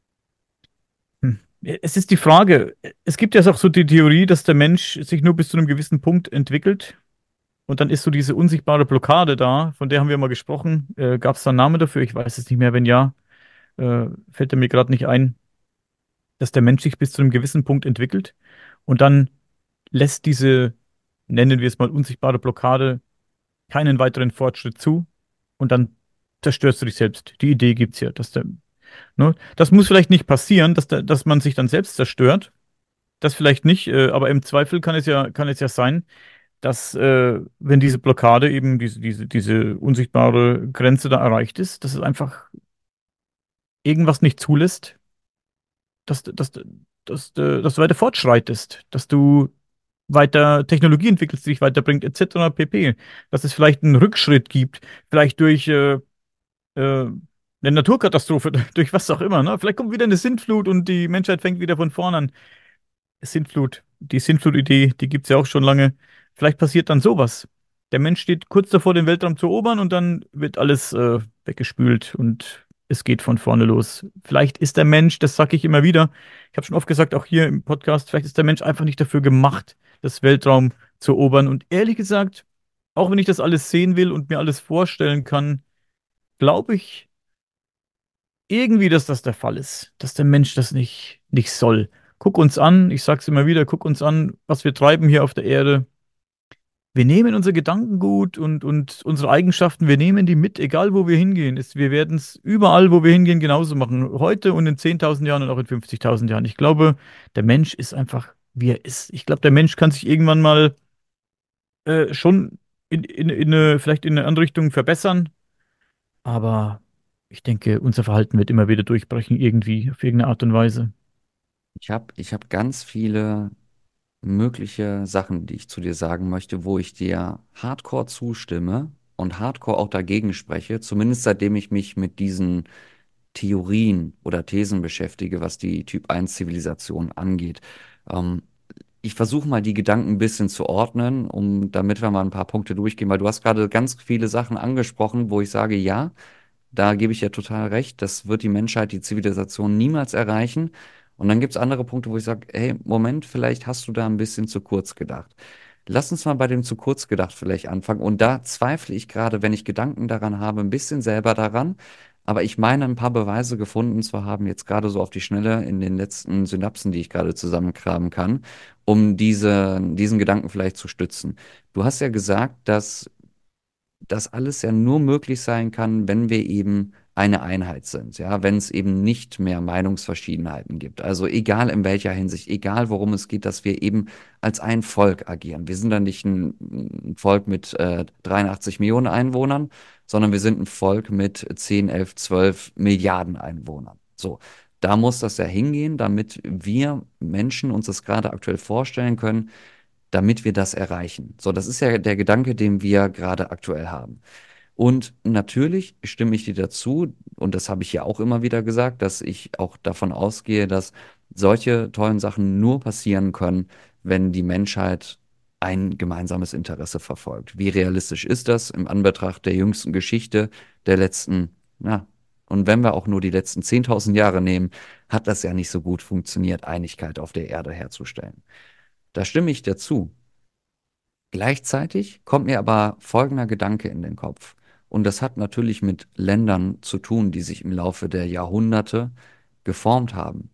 Hm. Es ist die Frage, es gibt ja auch so die Theorie, dass der Mensch sich nur bis zu einem gewissen Punkt entwickelt. Und dann ist so diese unsichtbare Blockade da, von der haben wir mal gesprochen. Äh, gab es da einen Namen dafür? Ich weiß es nicht mehr. Wenn ja, äh, fällt er mir gerade nicht ein, dass der Mensch sich bis zu einem gewissen Punkt entwickelt und dann lässt diese, nennen wir es mal, unsichtbare Blockade keinen weiteren Fortschritt zu und dann zerstörst du dich selbst. Die Idee gibt's ja, dass der, ne, das muss vielleicht nicht passieren, dass, der, dass man sich dann selbst zerstört. Das vielleicht nicht, äh, aber im Zweifel kann es ja, kann es ja sein, dass äh, wenn diese Blockade eben diese, diese, diese unsichtbare Grenze da erreicht ist, dass es einfach irgendwas nicht zulässt, dass, dass, dass, dass, dass du weiter fortschreitest, dass du weiter Technologie entwickelst, die dich weiterbringt, et cetera pp. Dass es vielleicht einen Rückschritt gibt, vielleicht durch äh, äh, eine Naturkatastrophe, durch was auch immer. Ne? Vielleicht kommt wieder eine Sintflut und die Menschheit fängt wieder von vorne an. Sintflut, die Sintflut-Idee, die gibt es ja auch schon lange. Vielleicht passiert dann sowas. Der Mensch steht kurz davor, den Weltraum zu erobern und dann wird alles äh, weggespült und es geht von vorne los. Vielleicht ist der Mensch, das sage ich immer wieder, ich habe schon oft gesagt, auch hier im Podcast, vielleicht ist der Mensch einfach nicht dafür gemacht, das Weltraum zu erobern. Und ehrlich gesagt, auch wenn ich das alles sehen will und mir alles vorstellen kann, glaube ich irgendwie, dass das der Fall ist, dass der Mensch das nicht, nicht soll. Guck uns an, ich sag's immer wieder, guck uns an, was wir treiben hier auf der Erde. Wir nehmen unser Gedankengut und, und unsere Eigenschaften, wir nehmen die mit, egal wo wir hingehen. Es, wir werden es überall, wo wir hingehen, genauso machen. Heute und in zehntausend Jahren und auch in fünfzigtausend Jahren. Ich glaube, der Mensch ist einfach, wie er ist. Ich glaube, der Mensch kann sich irgendwann mal äh, schon in, in, in eine, vielleicht in eine andere Richtung verbessern. Aber ich denke, unser Verhalten wird immer wieder durchbrechen, irgendwie, auf irgendeine Art und Weise. Ich habe ich hab ganz viele mögliche Sachen, die ich zu dir sagen möchte, wo ich dir hardcore zustimme und hardcore auch dagegen spreche, zumindest seitdem ich mich mit diesen Theorien oder Thesen beschäftige, was die Typ eins Zivilisation angeht. Ähm, Ich versuche mal die Gedanken ein bisschen zu ordnen, um damit wir mal ein paar Punkte durchgehen, weil du hast gerade ganz viele Sachen angesprochen, wo ich sage, ja, da gebe ich ja total recht, das wird die Menschheit, die Zivilisation niemals erreichen. Und dann gibt es andere Punkte, wo ich sage, hey, Moment, vielleicht hast du da ein bisschen zu kurz gedacht. Lass uns mal bei dem zu kurz gedacht vielleicht anfangen. Und da zweifle ich gerade, wenn ich Gedanken daran habe, ein bisschen selber daran. Aber ich meine, ein paar Beweise gefunden zu haben, jetzt gerade so auf die Schnelle in den letzten Synapsen, die ich gerade zusammenkramen kann, um diese, diesen Gedanken vielleicht zu stützen. Du hast ja gesagt, dass das alles ja nur möglich sein kann, wenn wir eben eine Einheit sind, ja, wenn es eben nicht mehr Meinungsverschiedenheiten gibt. Also egal in welcher Hinsicht, egal worum es geht, dass wir eben als ein Volk agieren. Wir sind dann nicht ein, ein Volk mit äh, dreiundachtzig Millionen Einwohnern, sondern wir sind ein Volk mit zehn, elf, zwölf Milliarden Einwohnern. So, da muss das ja hingehen, damit wir Menschen uns das gerade aktuell vorstellen können, damit wir das erreichen. So, das ist ja der Gedanke, den wir gerade aktuell haben. Und natürlich stimme ich dir dazu, und das habe ich ja auch immer wieder gesagt, dass ich auch davon ausgehe, dass solche tollen Sachen nur passieren können, wenn die Menschheit ein gemeinsames Interesse verfolgt. Wie realistisch ist das im Anbetracht der jüngsten Geschichte der letzten, na, und wenn wir auch nur die letzten zehntausend Jahre nehmen, hat das ja nicht so gut funktioniert, Einigkeit auf der Erde herzustellen. Da stimme ich dazu. Gleichzeitig kommt mir aber folgender Gedanke in den Kopf. Und das hat natürlich mit Ländern zu tun, die sich im Laufe der Jahrhunderte geformt haben.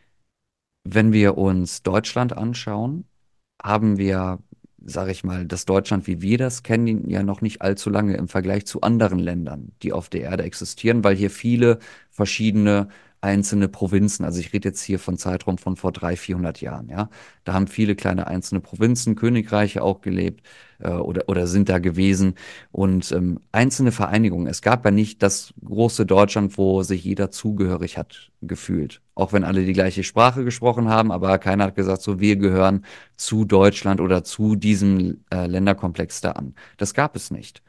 Wenn wir uns Deutschland anschauen, haben wir, sage ich mal, das Deutschland, wie wir das kennen, ja noch nicht allzu lange im Vergleich zu anderen Ländern, die auf der Erde existieren, weil hier viele verschiedene einzelne Provinzen, also ich rede jetzt hier von Zeitraum von vor dreihundert, vierhundert Jahren, ja, da haben viele kleine einzelne Provinzen, Königreiche auch gelebt äh, oder, oder sind da gewesen und ähm, einzelne Vereinigungen. Es gab ja nicht das große Deutschland, wo sich jeder zugehörig hat gefühlt, auch wenn alle die gleiche Sprache gesprochen haben, aber keiner hat gesagt, so wir gehören zu Deutschland oder zu diesem äh, Länderkomplex da an. Das gab es nicht.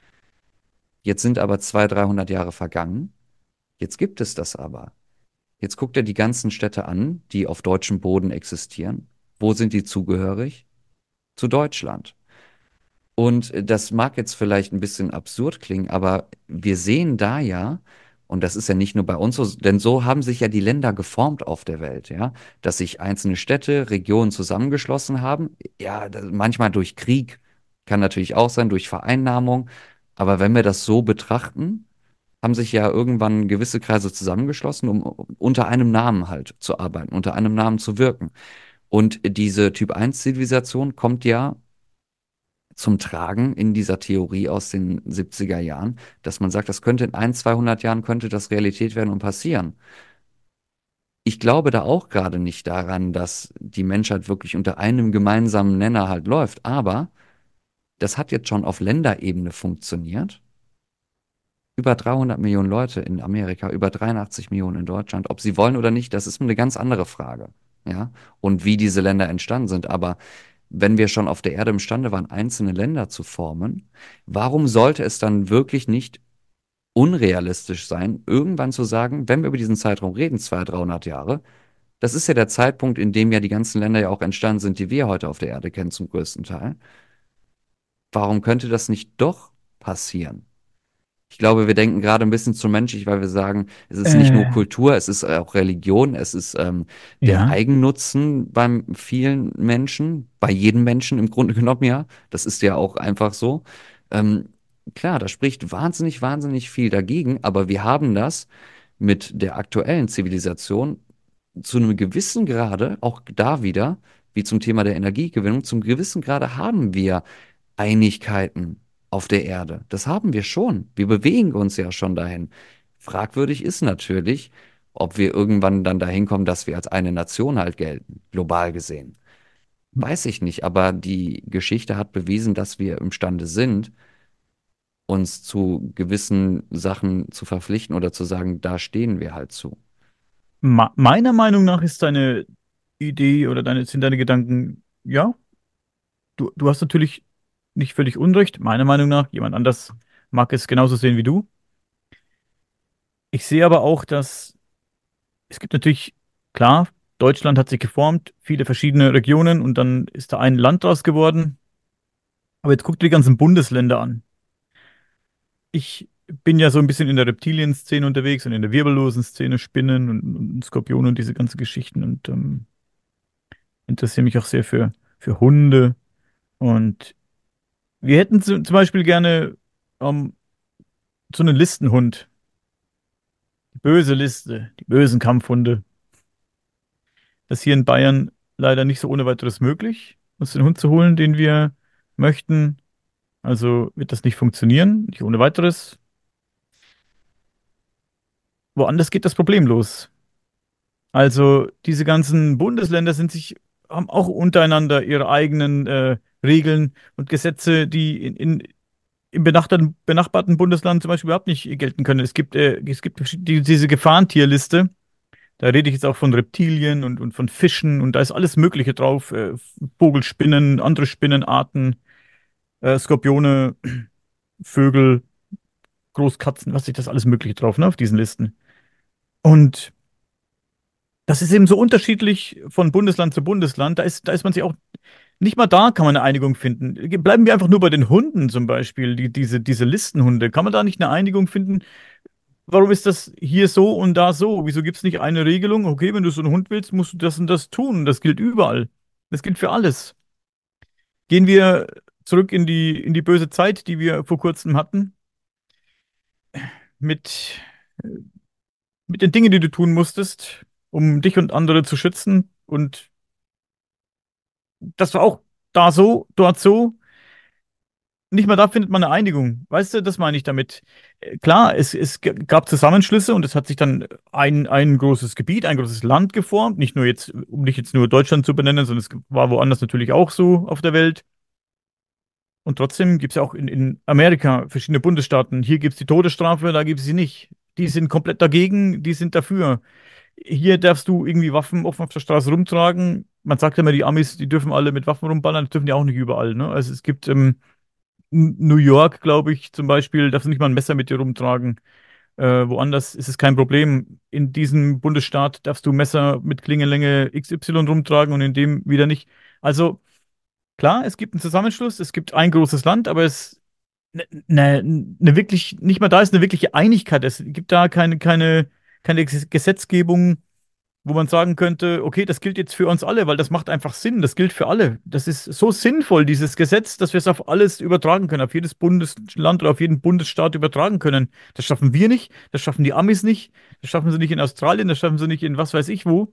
Jetzt sind aber zweihundert, dreihundert Jahre vergangen. Jetzt gibt es das aber. Jetzt guckt er die ganzen Städte an, die auf deutschem Boden existieren. Wo sind die zugehörig? Zu Deutschland. Und das mag jetzt vielleicht ein bisschen absurd klingen, aber wir sehen da ja, und das ist ja nicht nur bei uns so, denn so haben sich ja die Länder geformt auf der Welt, ja, dass sich einzelne Städte, Regionen zusammengeschlossen haben, ja, das- manchmal durch Krieg, kann natürlich auch sein, durch Vereinnahmung, aber wenn wir das so betrachten, haben sich ja irgendwann gewisse Kreise zusammengeschlossen, um unter einem Namen halt zu arbeiten, unter einem Namen zu wirken. Und diese Typ eins Zivilisation kommt ja zum Tragen in dieser Theorie aus den siebziger Jahren, dass man sagt, das könnte in ein, zweihundert Jahren könnte das Realität werden und passieren. Ich glaube da auch gerade nicht daran, dass die Menschheit wirklich unter einem gemeinsamen Nenner halt läuft, aber das hat jetzt schon auf Länderebene funktioniert. Über dreihundert Millionen Leute in Amerika, über dreiundachtzig Millionen in Deutschland. Ob sie wollen oder nicht, das ist eine ganz andere Frage. Ja, und wie diese Länder entstanden sind. Aber wenn wir schon auf der Erde imstande waren, einzelne Länder zu formen, warum sollte es dann wirklich nicht unrealistisch sein, irgendwann zu sagen, wenn wir über diesen Zeitraum reden, zweihundert, dreihundert Jahre, das ist ja der Zeitpunkt, in dem ja die ganzen Länder ja auch entstanden sind, die wir heute auf der Erde kennen, zum größten Teil. Warum könnte das nicht doch passieren? Ich glaube, wir denken gerade ein bisschen zu menschlich, weil wir sagen, es ist nicht nur Äh, Kultur, es ist auch Religion, es ist ähm, der ja. Eigennutzen beim vielen Menschen, bei jedem Menschen im Grunde genommen, ja. Das ist ja auch einfach so. Ähm, klar, da spricht wahnsinnig, wahnsinnig viel dagegen, aber wir haben das mit der aktuellen Zivilisation zu einem gewissen Grade, auch da wieder, wie zum Thema der Energiegewinnung, zum gewissen Grade haben wir Einigkeiten auf der Erde. Das haben wir schon. Wir bewegen uns ja schon dahin. Fragwürdig ist natürlich, ob wir irgendwann dann dahin kommen, dass wir als eine Nation halt gelten, global gesehen. Weiß ich nicht, aber die Geschichte hat bewiesen, dass wir imstande sind, uns zu gewissen Sachen zu verpflichten oder zu sagen, da stehen wir halt zu. Ma meiner Meinung nach ist deine Idee oder deine, sind deine Gedanken, ja, du, du hast natürlich nicht völlig Unrecht. Meiner Meinung nach, jemand anders mag es genauso sehen wie du. Ich sehe aber auch, dass es gibt natürlich, klar, Deutschland hat sich geformt, viele verschiedene Regionen und dann ist da ein Land draus geworden. Aber jetzt guck dir die ganzen Bundesländer an. Ich bin ja so ein bisschen in der Reptilien-Szene unterwegs und in der wirbellosen Szene, Spinnen und, und Skorpione und diese ganzen Geschichten und ähm, interessiere mich auch sehr für, für Hunde. Und wir hätten zu, zum Beispiel gerne ähm, so einen Listenhund. Die böse Liste, die bösen Kampfhunde. Das ist hier in Bayern leider nicht so ohne weiteres möglich, uns den Hund zu holen, den wir möchten. Also wird das nicht funktionieren, nicht ohne weiteres. Woanders geht das Problem los. Also diese ganzen Bundesländer sind sich, haben auch untereinander ihre eigenen äh, Regeln und Gesetze, die in, in, im benachbarten, benachbarten Bundesland zum Beispiel überhaupt nicht gelten können. Es gibt, äh, es gibt die, diese Gefahrentierliste. Da rede ich jetzt auch von Reptilien und, und von Fischen und da ist alles Mögliche drauf. Äh, Vogelspinnen, andere Spinnenarten, äh, Skorpione, Vögel, Großkatzen, was ist das alles Mögliche drauf, ne, auf diesen Listen. Und das ist eben so unterschiedlich von Bundesland zu Bundesland. Da ist, da ist man sich auch, nicht mal da kann man eine Einigung finden. Bleiben wir einfach nur bei den Hunden zum Beispiel, die, diese, diese Listenhunde. Kann man da nicht eine Einigung finden? Warum ist das hier so und da so? Wieso gibt es nicht eine Regelung? Okay, wenn du so einen Hund willst, musst du das und das tun. Das gilt überall. Das gilt für alles. Gehen wir zurück in die, in die böse Zeit, die wir vor kurzem hatten, mit, mit den Dingen, die du tun musstest, um dich und andere zu schützen. Und das war auch da so, dort so. Nicht mal da findet man eine Einigung. Weißt du, das meine ich damit. Äh, Klar, es, es g- gab Zusammenschlüsse und es hat sich dann ein, ein großes Gebiet, ein großes Land geformt. Nicht nur jetzt, um nicht jetzt nur Deutschland zu benennen, sondern es war woanders natürlich auch so auf der Welt. Und trotzdem gibt es ja auch in, in Amerika verschiedene Bundesstaaten. Hier gibt es die Todesstrafe, da gibt es sie nicht. Die sind komplett dagegen, die sind dafür. Hier darfst du irgendwie Waffen offen auf der Straße rumtragen. Man sagt ja immer, die Amis, die dürfen alle mit Waffen rumballern, das dürfen die auch nicht überall. Ne? Also es gibt ähm, N- New York, glaube ich, zum Beispiel, darfst du nicht mal ein Messer mit dir rumtragen. Äh, woanders ist es kein Problem. In diesem Bundesstaat darfst du Messer mit Klingenlänge X Y rumtragen und in dem wieder nicht. Also klar, es gibt einen Zusammenschluss, es gibt ein großes Land, aber es ne, ne, ne wirklich, nicht mal da ist eine wirkliche Einigkeit. Es gibt da keine, keine, keine Ges- Gesetzgebung, wo man sagen könnte, okay, das gilt jetzt für uns alle, weil das macht einfach Sinn, das gilt für alle. Das ist so sinnvoll, dieses Gesetz, dass wir es auf alles übertragen können, auf jedes Bundesland oder auf jeden Bundesstaat übertragen können. Das schaffen wir nicht, das schaffen die Amis nicht, das schaffen sie nicht in Australien, das schaffen sie nicht in was weiß ich wo.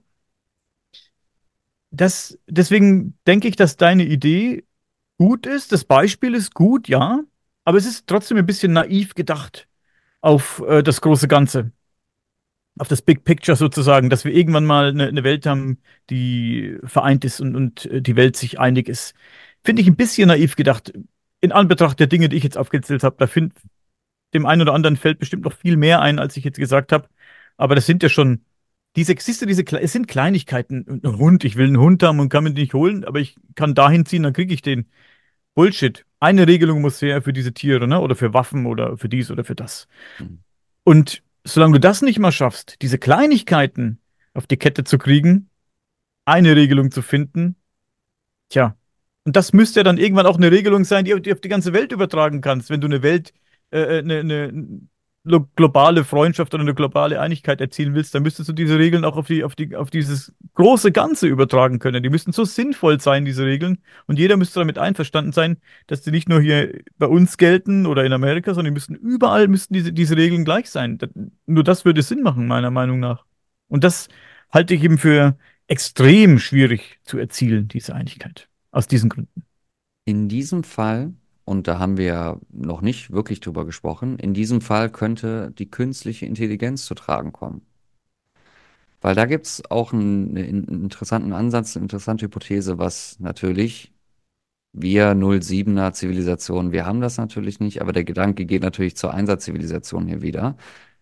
Das, deswegen denke ich, dass deine Idee gut ist, das Beispiel ist gut, ja, aber es ist trotzdem ein bisschen naiv gedacht auf äh, das große Ganze, auf das Big Picture sozusagen, dass wir irgendwann mal eine, eine Welt haben, die vereint ist und, und äh, die Welt sich einig ist. Finde ich ein bisschen naiv gedacht. In Anbetracht der Dinge, die ich jetzt aufgezählt habe, da find, dem einen oder anderen fällt bestimmt noch viel mehr ein, als ich jetzt gesagt habe. Aber das sind ja schon, diese, siehst du, diese, Kle- es sind Kleinigkeiten. Ein Hund, ich will einen Hund haben und kann mir den nicht holen, aber ich kann dahin ziehen, dann kriege ich den. Bullshit. Eine Regelung muss her für diese Tiere, ne? Oder für Waffen oder für dies oder für das. Mhm. Und solange du das nicht mal schaffst, diese Kleinigkeiten auf die Kette zu kriegen, eine Regelung zu finden, tja. Und das müsste ja dann irgendwann auch eine Regelung sein, die du auf die ganze Welt übertragen kannst, wenn du eine Welt, äh, äh, eine, eine lo- globale Freundschaft oder eine globale Einigkeit erzielen willst, dann müsstest du diese Regeln auch auf die, auf die, auf dieses große Ganze übertragen können. Die müssten so sinnvoll sein, diese Regeln. Und jeder müsste damit einverstanden sein, dass die nicht nur hier bei uns gelten oder in Amerika, sondern die müssten überall müssten diese, diese Regeln gleich sein. Das, nur das würde Sinn machen, meiner Meinung nach. Und das halte ich eben für extrem schwierig zu erzielen, diese Einigkeit. Aus diesen Gründen. In diesem Fall, und da haben wir ja noch nicht wirklich drüber gesprochen, in diesem Fall könnte die künstliche Intelligenz zu tragen kommen. Weil da gibt es auch einen, einen interessanten Ansatz, eine interessante Hypothese, was natürlich wir null Komma siebener Zivilisation, wir haben das natürlich nicht, aber der Gedanke geht natürlich zur Einser-Zivilisation hier wieder.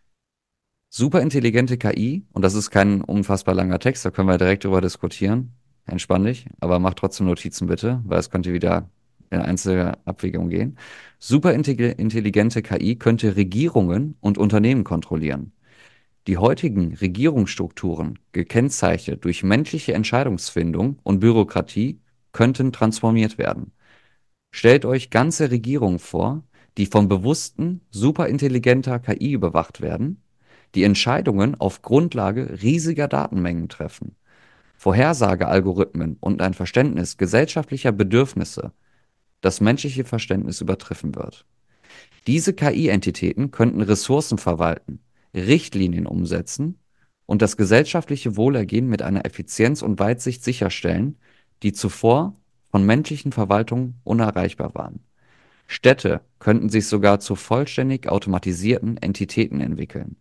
Superintelligente K I, und das ist kein unfassbar langer Text, da können wir direkt drüber diskutieren. Entspann dich, aber mach trotzdem Notizen bitte, weil es könnte wieder in Einzelabwägungen gehen. Superintelligente K I könnte Regierungen und Unternehmen kontrollieren. Die heutigen Regierungsstrukturen, gekennzeichnet durch menschliche Entscheidungsfindung und Bürokratie, könnten transformiert werden. Stellt euch ganze Regierungen vor, die von bewussten, superintelligenter K I überwacht werden, die Entscheidungen auf Grundlage riesiger Datenmengen treffen, Vorhersagealgorithmen und ein Verständnis gesellschaftlicher Bedürfnisse das menschliche Verständnis übertreffen wird. Diese K I-Entitäten könnten Ressourcen verwalten, Richtlinien umsetzen und das gesellschaftliche Wohlergehen mit einer Effizienz und Weitsicht sicherstellen, die zuvor von menschlichen Verwaltungen unerreichbar waren. Städte könnten sich sogar zu vollständig automatisierten Entitäten entwickeln.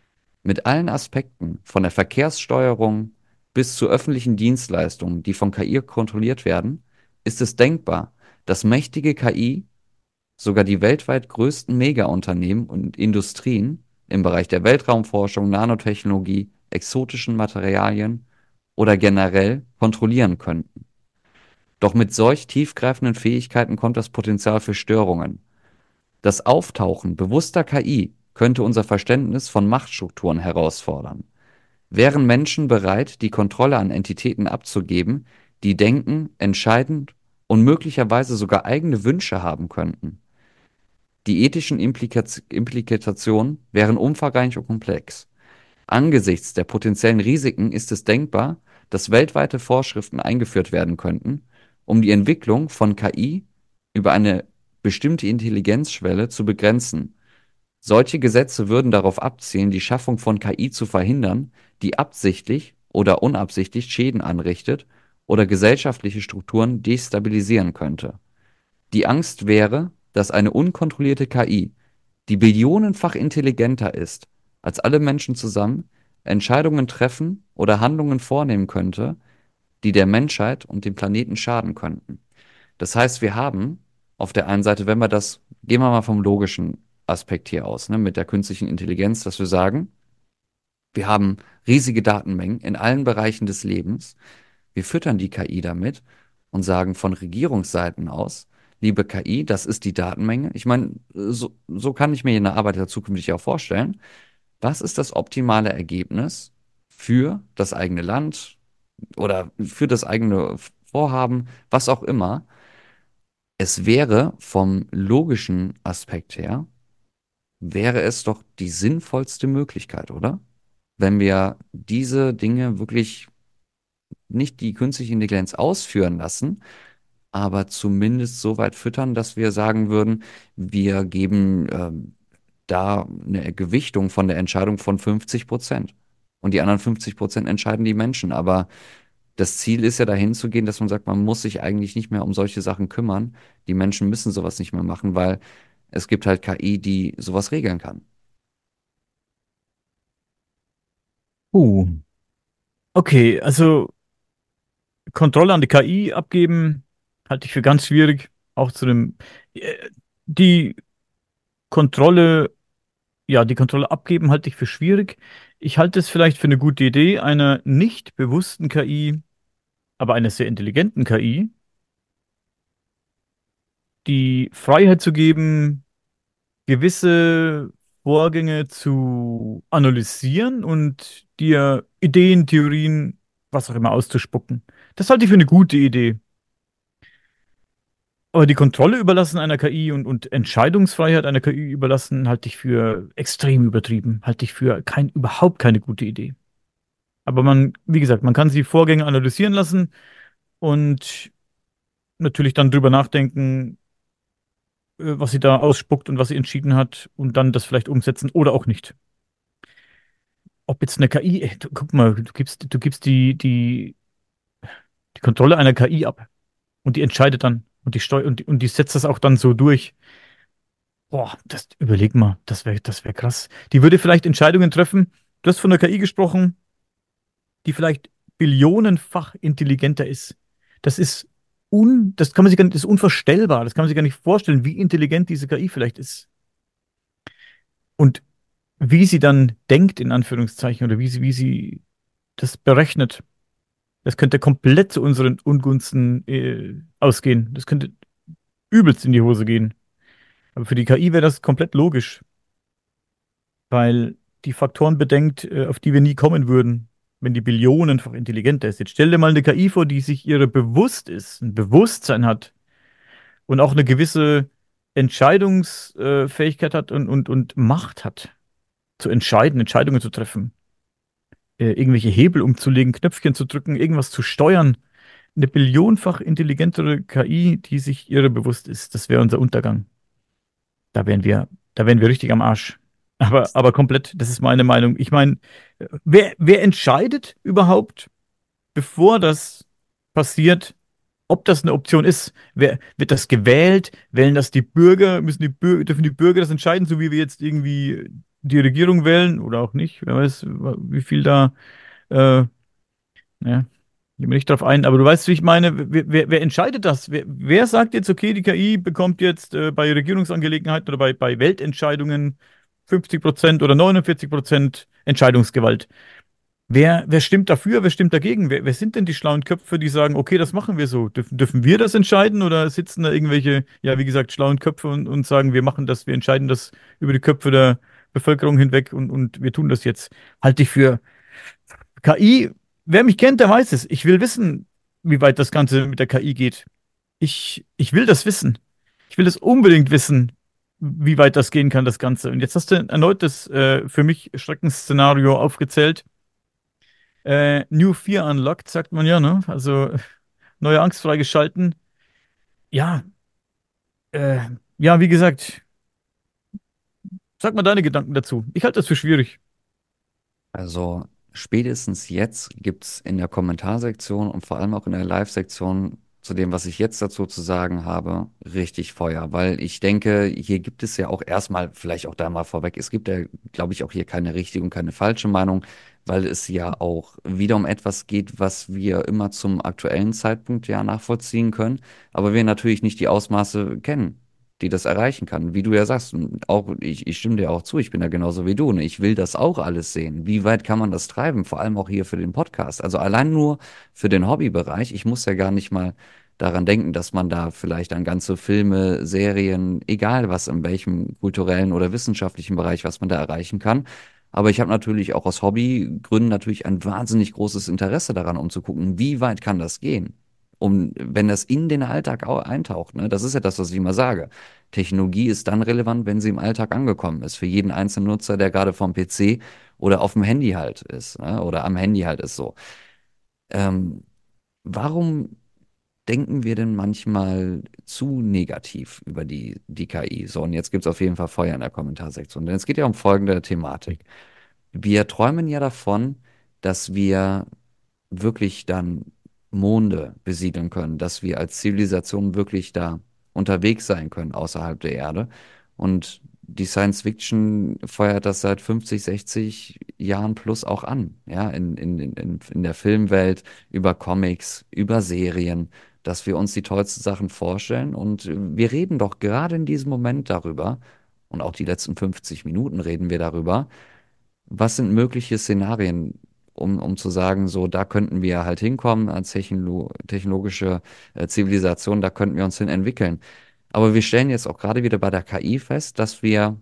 Mit allen Aspekten, von der Verkehrssteuerung bis zu öffentlichen Dienstleistungen, die von K I kontrolliert werden, ist es denkbar, dass mächtige K I sogar die weltweit größten Megaunternehmen und Industrien im Bereich der Weltraumforschung, Nanotechnologie, exotischen Materialien oder generell kontrollieren könnten. Doch mit solch tiefgreifenden Fähigkeiten kommt das Potenzial für Störungen. Das Auftauchen bewusster K I könnte unser Verständnis von Machtstrukturen herausfordern. Wären Menschen bereit, die Kontrolle an Entitäten abzugeben, die denken, entscheiden und möglicherweise sogar eigene Wünsche haben könnten? Die ethischen Implikaz- Implikationen wären umfangreich und komplex. Angesichts der potenziellen Risiken ist es denkbar, dass weltweite Vorschriften eingeführt werden könnten, um die Entwicklung von K I über eine bestimmte Intelligenzschwelle zu begrenzen. Solche Gesetze würden darauf abzielen, die Schaffung von K I zu verhindern, die absichtlich oder unabsichtlich Schäden anrichtet oder gesellschaftliche Strukturen destabilisieren könnte. Die Angst wäre, dass eine unkontrollierte K I, die billionenfach intelligenter ist als alle Menschen zusammen, Entscheidungen treffen oder Handlungen vornehmen könnte, die der Menschheit und dem Planeten schaden könnten. Das heißt, wir haben auf der einen Seite, wenn wir das, gehen wir mal vom logischen Aspekt hier aus, ne, mit der künstlichen Intelligenz, dass wir sagen, wir haben riesige Datenmengen in allen Bereichen des Lebens. Wir füttern die K I damit und sagen von Regierungsseiten aus, liebe K I, das ist die Datenmenge. Ich meine, so, so kann ich mir eine Arbeit ja zukünftig auch vorstellen. Was ist das optimale Ergebnis für das eigene Land oder für das eigene Vorhaben, was auch immer? Es wäre vom logischen Aspekt her, wäre es doch die sinnvollste Möglichkeit, oder? Wenn wir diese Dinge wirklich nicht die künstliche Intelligenz ausführen lassen, aber zumindest so weit füttern, dass wir sagen würden, wir geben ähm, da eine Gewichtung von der Entscheidung von fünfzig Prozent. Und die anderen fünfzig Prozent entscheiden die Menschen. Aber das Ziel ist ja dahin zu gehen, dass man sagt, man muss sich eigentlich nicht mehr um solche Sachen kümmern. Die Menschen müssen sowas nicht mehr machen, weil es gibt halt K I, die sowas regeln kann. Uh, okay, also Kontrolle an die K I abgeben, halte ich für ganz schwierig. Auch zu dem, äh, die Kontrolle, ja, die Kontrolle abgeben halte ich für schwierig. Ich halte es vielleicht für eine gute Idee, einer nicht bewussten K I, aber einer sehr intelligenten K I, die Freiheit zu geben, gewisse Vorgänge zu analysieren und dir Ideen, Theorien, was auch immer auszuspucken. Das halte ich für eine gute Idee. Aber die Kontrolle überlassen einer K I und, und Entscheidungsfreiheit einer K I überlassen, halte ich für extrem übertrieben. Halte ich für kein, überhaupt keine gute Idee. Aber man, wie gesagt, man kann die Vorgänge analysieren lassen und natürlich dann drüber nachdenken, äh, was sie da ausspuckt und was sie entschieden hat und dann das vielleicht umsetzen oder auch nicht. Ob jetzt eine K I, ey, du, guck mal, du gibst, du gibst die, die, die Kontrolle einer K I ab und die entscheidet dann und die steuert und, die- und die setzt das auch dann so durch. Boah, das, überleg mal, das wäre, das wäre krass. Die würde vielleicht Entscheidungen treffen. Du hast von der K I gesprochen, die vielleicht billionenfach intelligenter ist. Das ist un, das kann man sich gar nicht, das ist unvorstellbar. Das kann man sich gar nicht vorstellen, wie intelligent diese K I vielleicht ist. Und wie sie dann denkt, in Anführungszeichen, oder wie sie, wie sie das berechnet. Das könnte komplett zu unseren Ungunsten äh, ausgehen. Das könnte übelst in die Hose gehen. Aber für die K I wäre das komplett logisch, weil die Faktoren bedenkt, äh, auf die wir nie kommen würden, wenn die billionenfach intelligenter ist. Jetzt stell dir mal eine K I vor, die sich ihrer bewusst ist, ein Bewusstsein hat und auch eine gewisse Entscheidungsfähigkeit hat und, und, und Macht hat, zu entscheiden, Entscheidungen zu treffen, äh, irgendwelche Hebel umzulegen, Knöpfchen zu drücken, irgendwas zu steuern. Eine billionenfach intelligentere K I, die sich ihrer bewusst ist, das wäre unser Untergang. Da wären wir, da wären wir richtig am Arsch. Aber, aber komplett, das ist meine Meinung. Ich meine, wer, wer entscheidet überhaupt, bevor das passiert, ob das eine Option ist? Wer, wird das gewählt? Wählen das die Bürger? Müssen die Bürger, dürfen die Bürger das entscheiden, so wie wir jetzt irgendwie die Regierung wählen oder auch nicht? Wer weiß, wie viel da, äh, ja, gehen wir nicht drauf ein, aber du weißt, wie ich meine, wer, wer, wer entscheidet das? Wer, wer sagt jetzt, okay, die K I bekommt jetzt äh, bei Regierungsangelegenheiten oder bei, bei Weltentscheidungen fünfzig Prozent oder neunundvierzig Prozent Entscheidungsgewalt? Wer, wer stimmt dafür, wer stimmt dagegen? Wer, wer sind denn die schlauen Köpfe, die sagen, okay, das machen wir so? Dürfen, dürfen wir das entscheiden oder sitzen da irgendwelche, ja, wie gesagt, schlauen Köpfe und, und sagen, wir machen das, wir entscheiden das über die Köpfe der Bevölkerung hinweg und, und wir tun das jetzt? Halte ich für K I. Wer mich kennt, der weiß es. Ich will wissen, wie weit das Ganze mit der K I geht. Ich, ich will das wissen. Ich will das unbedingt wissen, wie weit das gehen kann, das Ganze. Und jetzt hast du erneut das äh, für mich Schreckensszenario aufgezählt. Äh, New Fear Unlocked, sagt man ja, ne? Also neue Angst freigeschalten. Ja, äh, ja, wie gesagt, sag mal deine Gedanken dazu. Ich halte das für schwierig. Also spätestens jetzt gibt es in der Kommentarsektion und vor allem auch in der Live-Sektion zu dem, was ich jetzt dazu zu sagen habe, richtig Feuer. Weil ich denke, hier gibt es ja auch erstmal, vielleicht auch da mal vorweg, es gibt ja, glaube ich, auch hier keine richtige und keine falsche Meinung, weil es ja auch wieder um etwas geht, was wir immer zum aktuellen Zeitpunkt ja nachvollziehen können, aber wir natürlich nicht die Ausmaße kennen, die das erreichen kann. Wie du ja sagst, und auch ich, ich stimme dir auch zu, ich bin da genauso wie du. Ne? Ich will das auch alles sehen. Wie weit kann man das treiben? Vor allem auch hier für den Podcast. Also allein nur für den Hobbybereich. Ich muss ja gar nicht mal daran denken, dass man da vielleicht an ganze Filme, Serien, egal was, in welchem kulturellen oder wissenschaftlichen Bereich, was man da erreichen kann. Aber ich habe natürlich auch aus Hobbygründen natürlich ein wahnsinnig großes Interesse daran, um zu gucken, wie weit kann das gehen? Um, wenn das in den Alltag au- eintaucht, ne? Das ist ja das, was ich immer sage. Technologie ist dann relevant, wenn sie im Alltag angekommen ist. Für jeden einzelnen Nutzer, der gerade vom P C oder auf dem Handy halt ist, ne? Oder am Handy halt ist so. Ähm, Warum denken wir denn manchmal zu negativ über die, die K I? So, und jetzt gibt es auf jeden Fall Feuer in der Kommentarsektion. Denn es geht ja um folgende Thematik. Wir träumen ja davon, dass wir wirklich dann Monde besiedeln können, dass wir als Zivilisation wirklich da unterwegs sein können außerhalb der Erde. Und die Science Fiction feuert das seit fünfzig, sechzig Jahren plus auch an, ja, in, in, in, in der Filmwelt, über Comics, über Serien, dass wir uns die tollsten Sachen vorstellen. Und wir reden doch gerade in diesem Moment darüber, und auch die letzten fünfzig Minuten reden wir darüber, was sind mögliche Szenarien, um, um zu sagen, so, da könnten wir halt hinkommen als technolo technologische äh, Zivilisation, da könnten wir uns hin entwickeln. Aber wir stellen jetzt auch gerade wieder bei der K I fest, dass wir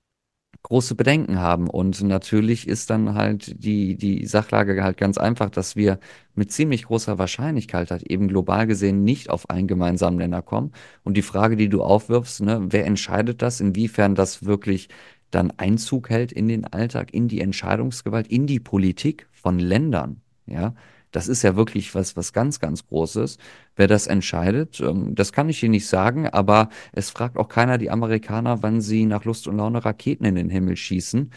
große Bedenken haben. Und natürlich ist dann halt die, die Sachlage halt ganz einfach, dass wir mit ziemlich großer Wahrscheinlichkeit halt eben global gesehen nicht auf einen gemeinsamen Nenner kommen. Und die Frage, die du aufwirfst, ne, wer entscheidet das, inwiefern das wirklich dann Einzug hält in den Alltag, in die Entscheidungsgewalt, in die Politik von Ländern, ja. Das ist ja wirklich was, was ganz, ganz Großes. Wer das entscheidet, ähm, das kann ich dir nicht sagen, aber es fragt auch keiner die Amerikaner, wann sie nach Lust und Laune Raketen in den Himmel schießen,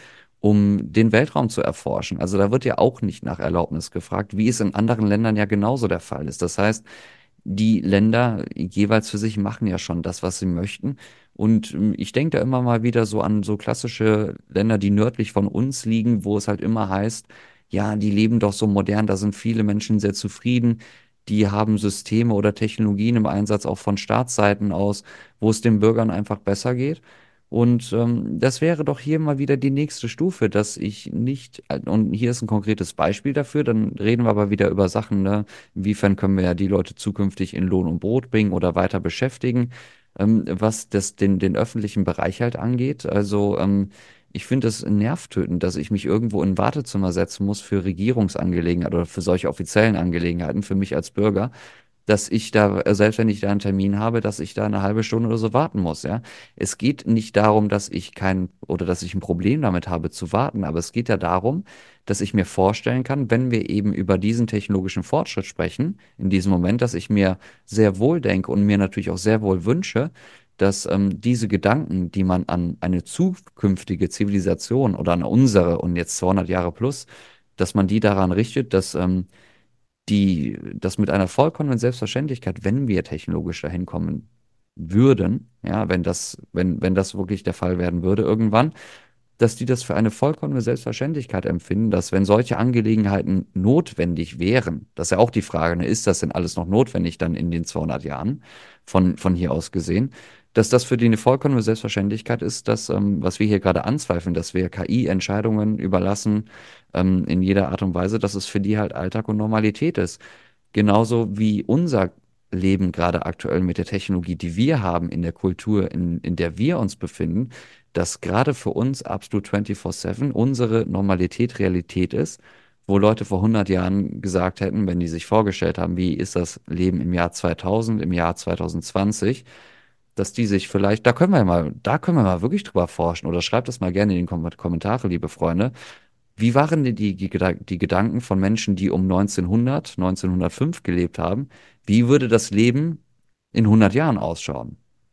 um den Weltraum zu erforschen. Also da wird ja auch nicht nach Erlaubnis gefragt, wie es in anderen Ländern ja genauso der Fall ist. Das heißt, die Länder jeweils für sich machen ja schon das, was sie möchten. Und ähm, ich denke da immer mal wieder so an so klassische Länder, die nördlich von uns liegen, wo es halt immer heißt, ja, die leben doch so modern, da sind viele Menschen sehr zufrieden. Die haben Systeme oder Technologien im Einsatz auch von Staatsseiten aus, wo es den Bürgern einfach besser geht. Und ähm, das wäre doch hier mal wieder die nächste Stufe, dass ich nicht, und hier ist ein konkretes Beispiel dafür, dann reden wir aber wieder über Sachen, ne? Inwiefern können wir ja die Leute zukünftig in Lohn und Brot bringen oder weiter beschäftigen, ähm, was das, den, den öffentlichen Bereich halt angeht. Also ähm, ich finde es nervtötend, dass ich mich irgendwo in ein Wartezimmer setzen muss für Regierungsangelegenheiten oder für solche offiziellen Angelegenheiten für mich als Bürger, dass ich da, äh, selbst wenn ich da einen Termin habe, dass ich da eine halbe Stunde oder so warten muss, ja. Es geht nicht darum, dass ich kein oder dass ich ein Problem damit habe zu warten, aber es geht ja darum, dass ich mir vorstellen kann, wenn wir eben über diesen technologischen Fortschritt sprechen, in diesem Moment, dass ich mir sehr wohl denke und mir natürlich auch sehr wohl wünsche, dass ähm, diese Gedanken, die man an eine zukünftige Zivilisation oder an unsere und jetzt zweihundert Jahre plus, dass man die daran richtet, dass ähm, die, das mit einer vollkommenen Selbstverständlichkeit, wenn wir technologisch dahin kommen würden, ja, wenn das, wenn, wenn das wirklich der Fall werden würde irgendwann, dass die das für eine vollkommene Selbstverständlichkeit empfinden, dass wenn solche Angelegenheiten notwendig wären, das ist ja auch die Frage, ne, ist das denn alles noch notwendig dann in den zweihundert Jahren von, von hier aus gesehen, dass das für die eine vollkommene Selbstverständlichkeit ist, dass, ähm, was wir hier gerade anzweifeln, dass wir K I Entscheidungen überlassen, ähm, in jeder Art und Weise, dass es für die halt Alltag und Normalität ist. Genauso wie unser Leben gerade aktuell mit der Technologie, die wir haben, in der Kultur, in, in der wir uns befinden, dass gerade für uns absolut vierundzwanzig sieben unsere Normalität Realität ist, wo Leute vor hundert Jahren gesagt hätten, wenn die sich vorgestellt haben, wie ist das Leben im Jahr zweitausend, im Jahr zwanzig zwanzig, dass die sich vielleicht, da können wir mal, da können wir mal wirklich drüber forschen oder schreibt das mal gerne in die Kom Kommentare, liebe Freunde. Wie waren denn die, die, Geda- die Gedanken von Menschen, die um neunzehnhundert, neunzehnhundertfünf gelebt haben? Wie würde das Leben in hundert Jahren ausschauen?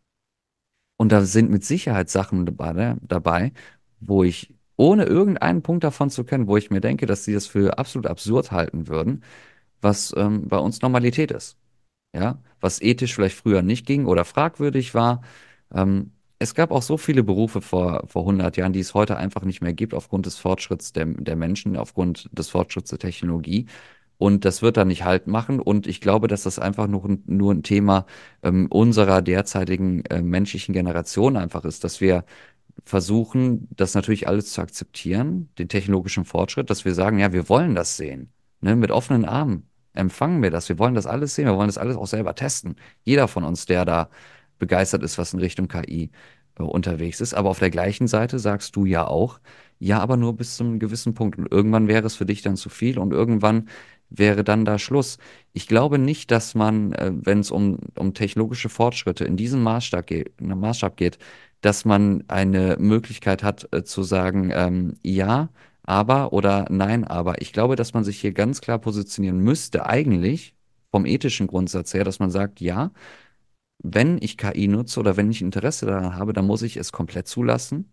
Und da sind mit Sicherheit Sachen dabei, ne, dabei, wo ich, ohne irgendeinen Punkt davon zu kennen, wo ich mir denke, dass sie das für absolut absurd halten würden, was ähm, bei uns Normalität ist. Ja, was ethisch vielleicht früher nicht ging oder fragwürdig war. Ähm, Es gab auch so viele Berufe vor, vor hundert Jahren, die es heute einfach nicht mehr gibt, aufgrund des Fortschritts der, der Menschen, aufgrund des Fortschritts der Technologie. Und das wird da nicht Halt machen. Und ich glaube, dass das einfach nur, ein- nur ein Thema ähm, unserer derzeitigen äh, menschlichen Generation einfach ist, dass wir versuchen, das natürlich alles zu akzeptieren, den technologischen Fortschritt, dass wir sagen, ja, wir wollen das sehen, ne, mit offenen Armen empfangen wir das. Wir wollen das alles sehen, wir wollen das alles auch selber testen. Jeder von uns, der da begeistert ist, was in Richtung K I äh, unterwegs ist. Aber auf der gleichen Seite sagst du ja auch, ja, aber nur bis zu einem gewissen Punkt. Und irgendwann wäre es für dich dann zu viel und irgendwann wäre dann da Schluss. Ich glaube nicht, dass man, äh, wenn es um, um technologische Fortschritte in diesem Maßstab geht, Maßstab geht, dass man eine Möglichkeit hat, äh, zu sagen, ähm, ja, aber oder nein, aber. Ich glaube, dass man sich hier ganz klar positionieren müsste, eigentlich vom ethischen Grundsatz her, dass man sagt, ja, wenn ich K I nutze oder wenn ich Interesse daran habe, dann muss ich es komplett zulassen.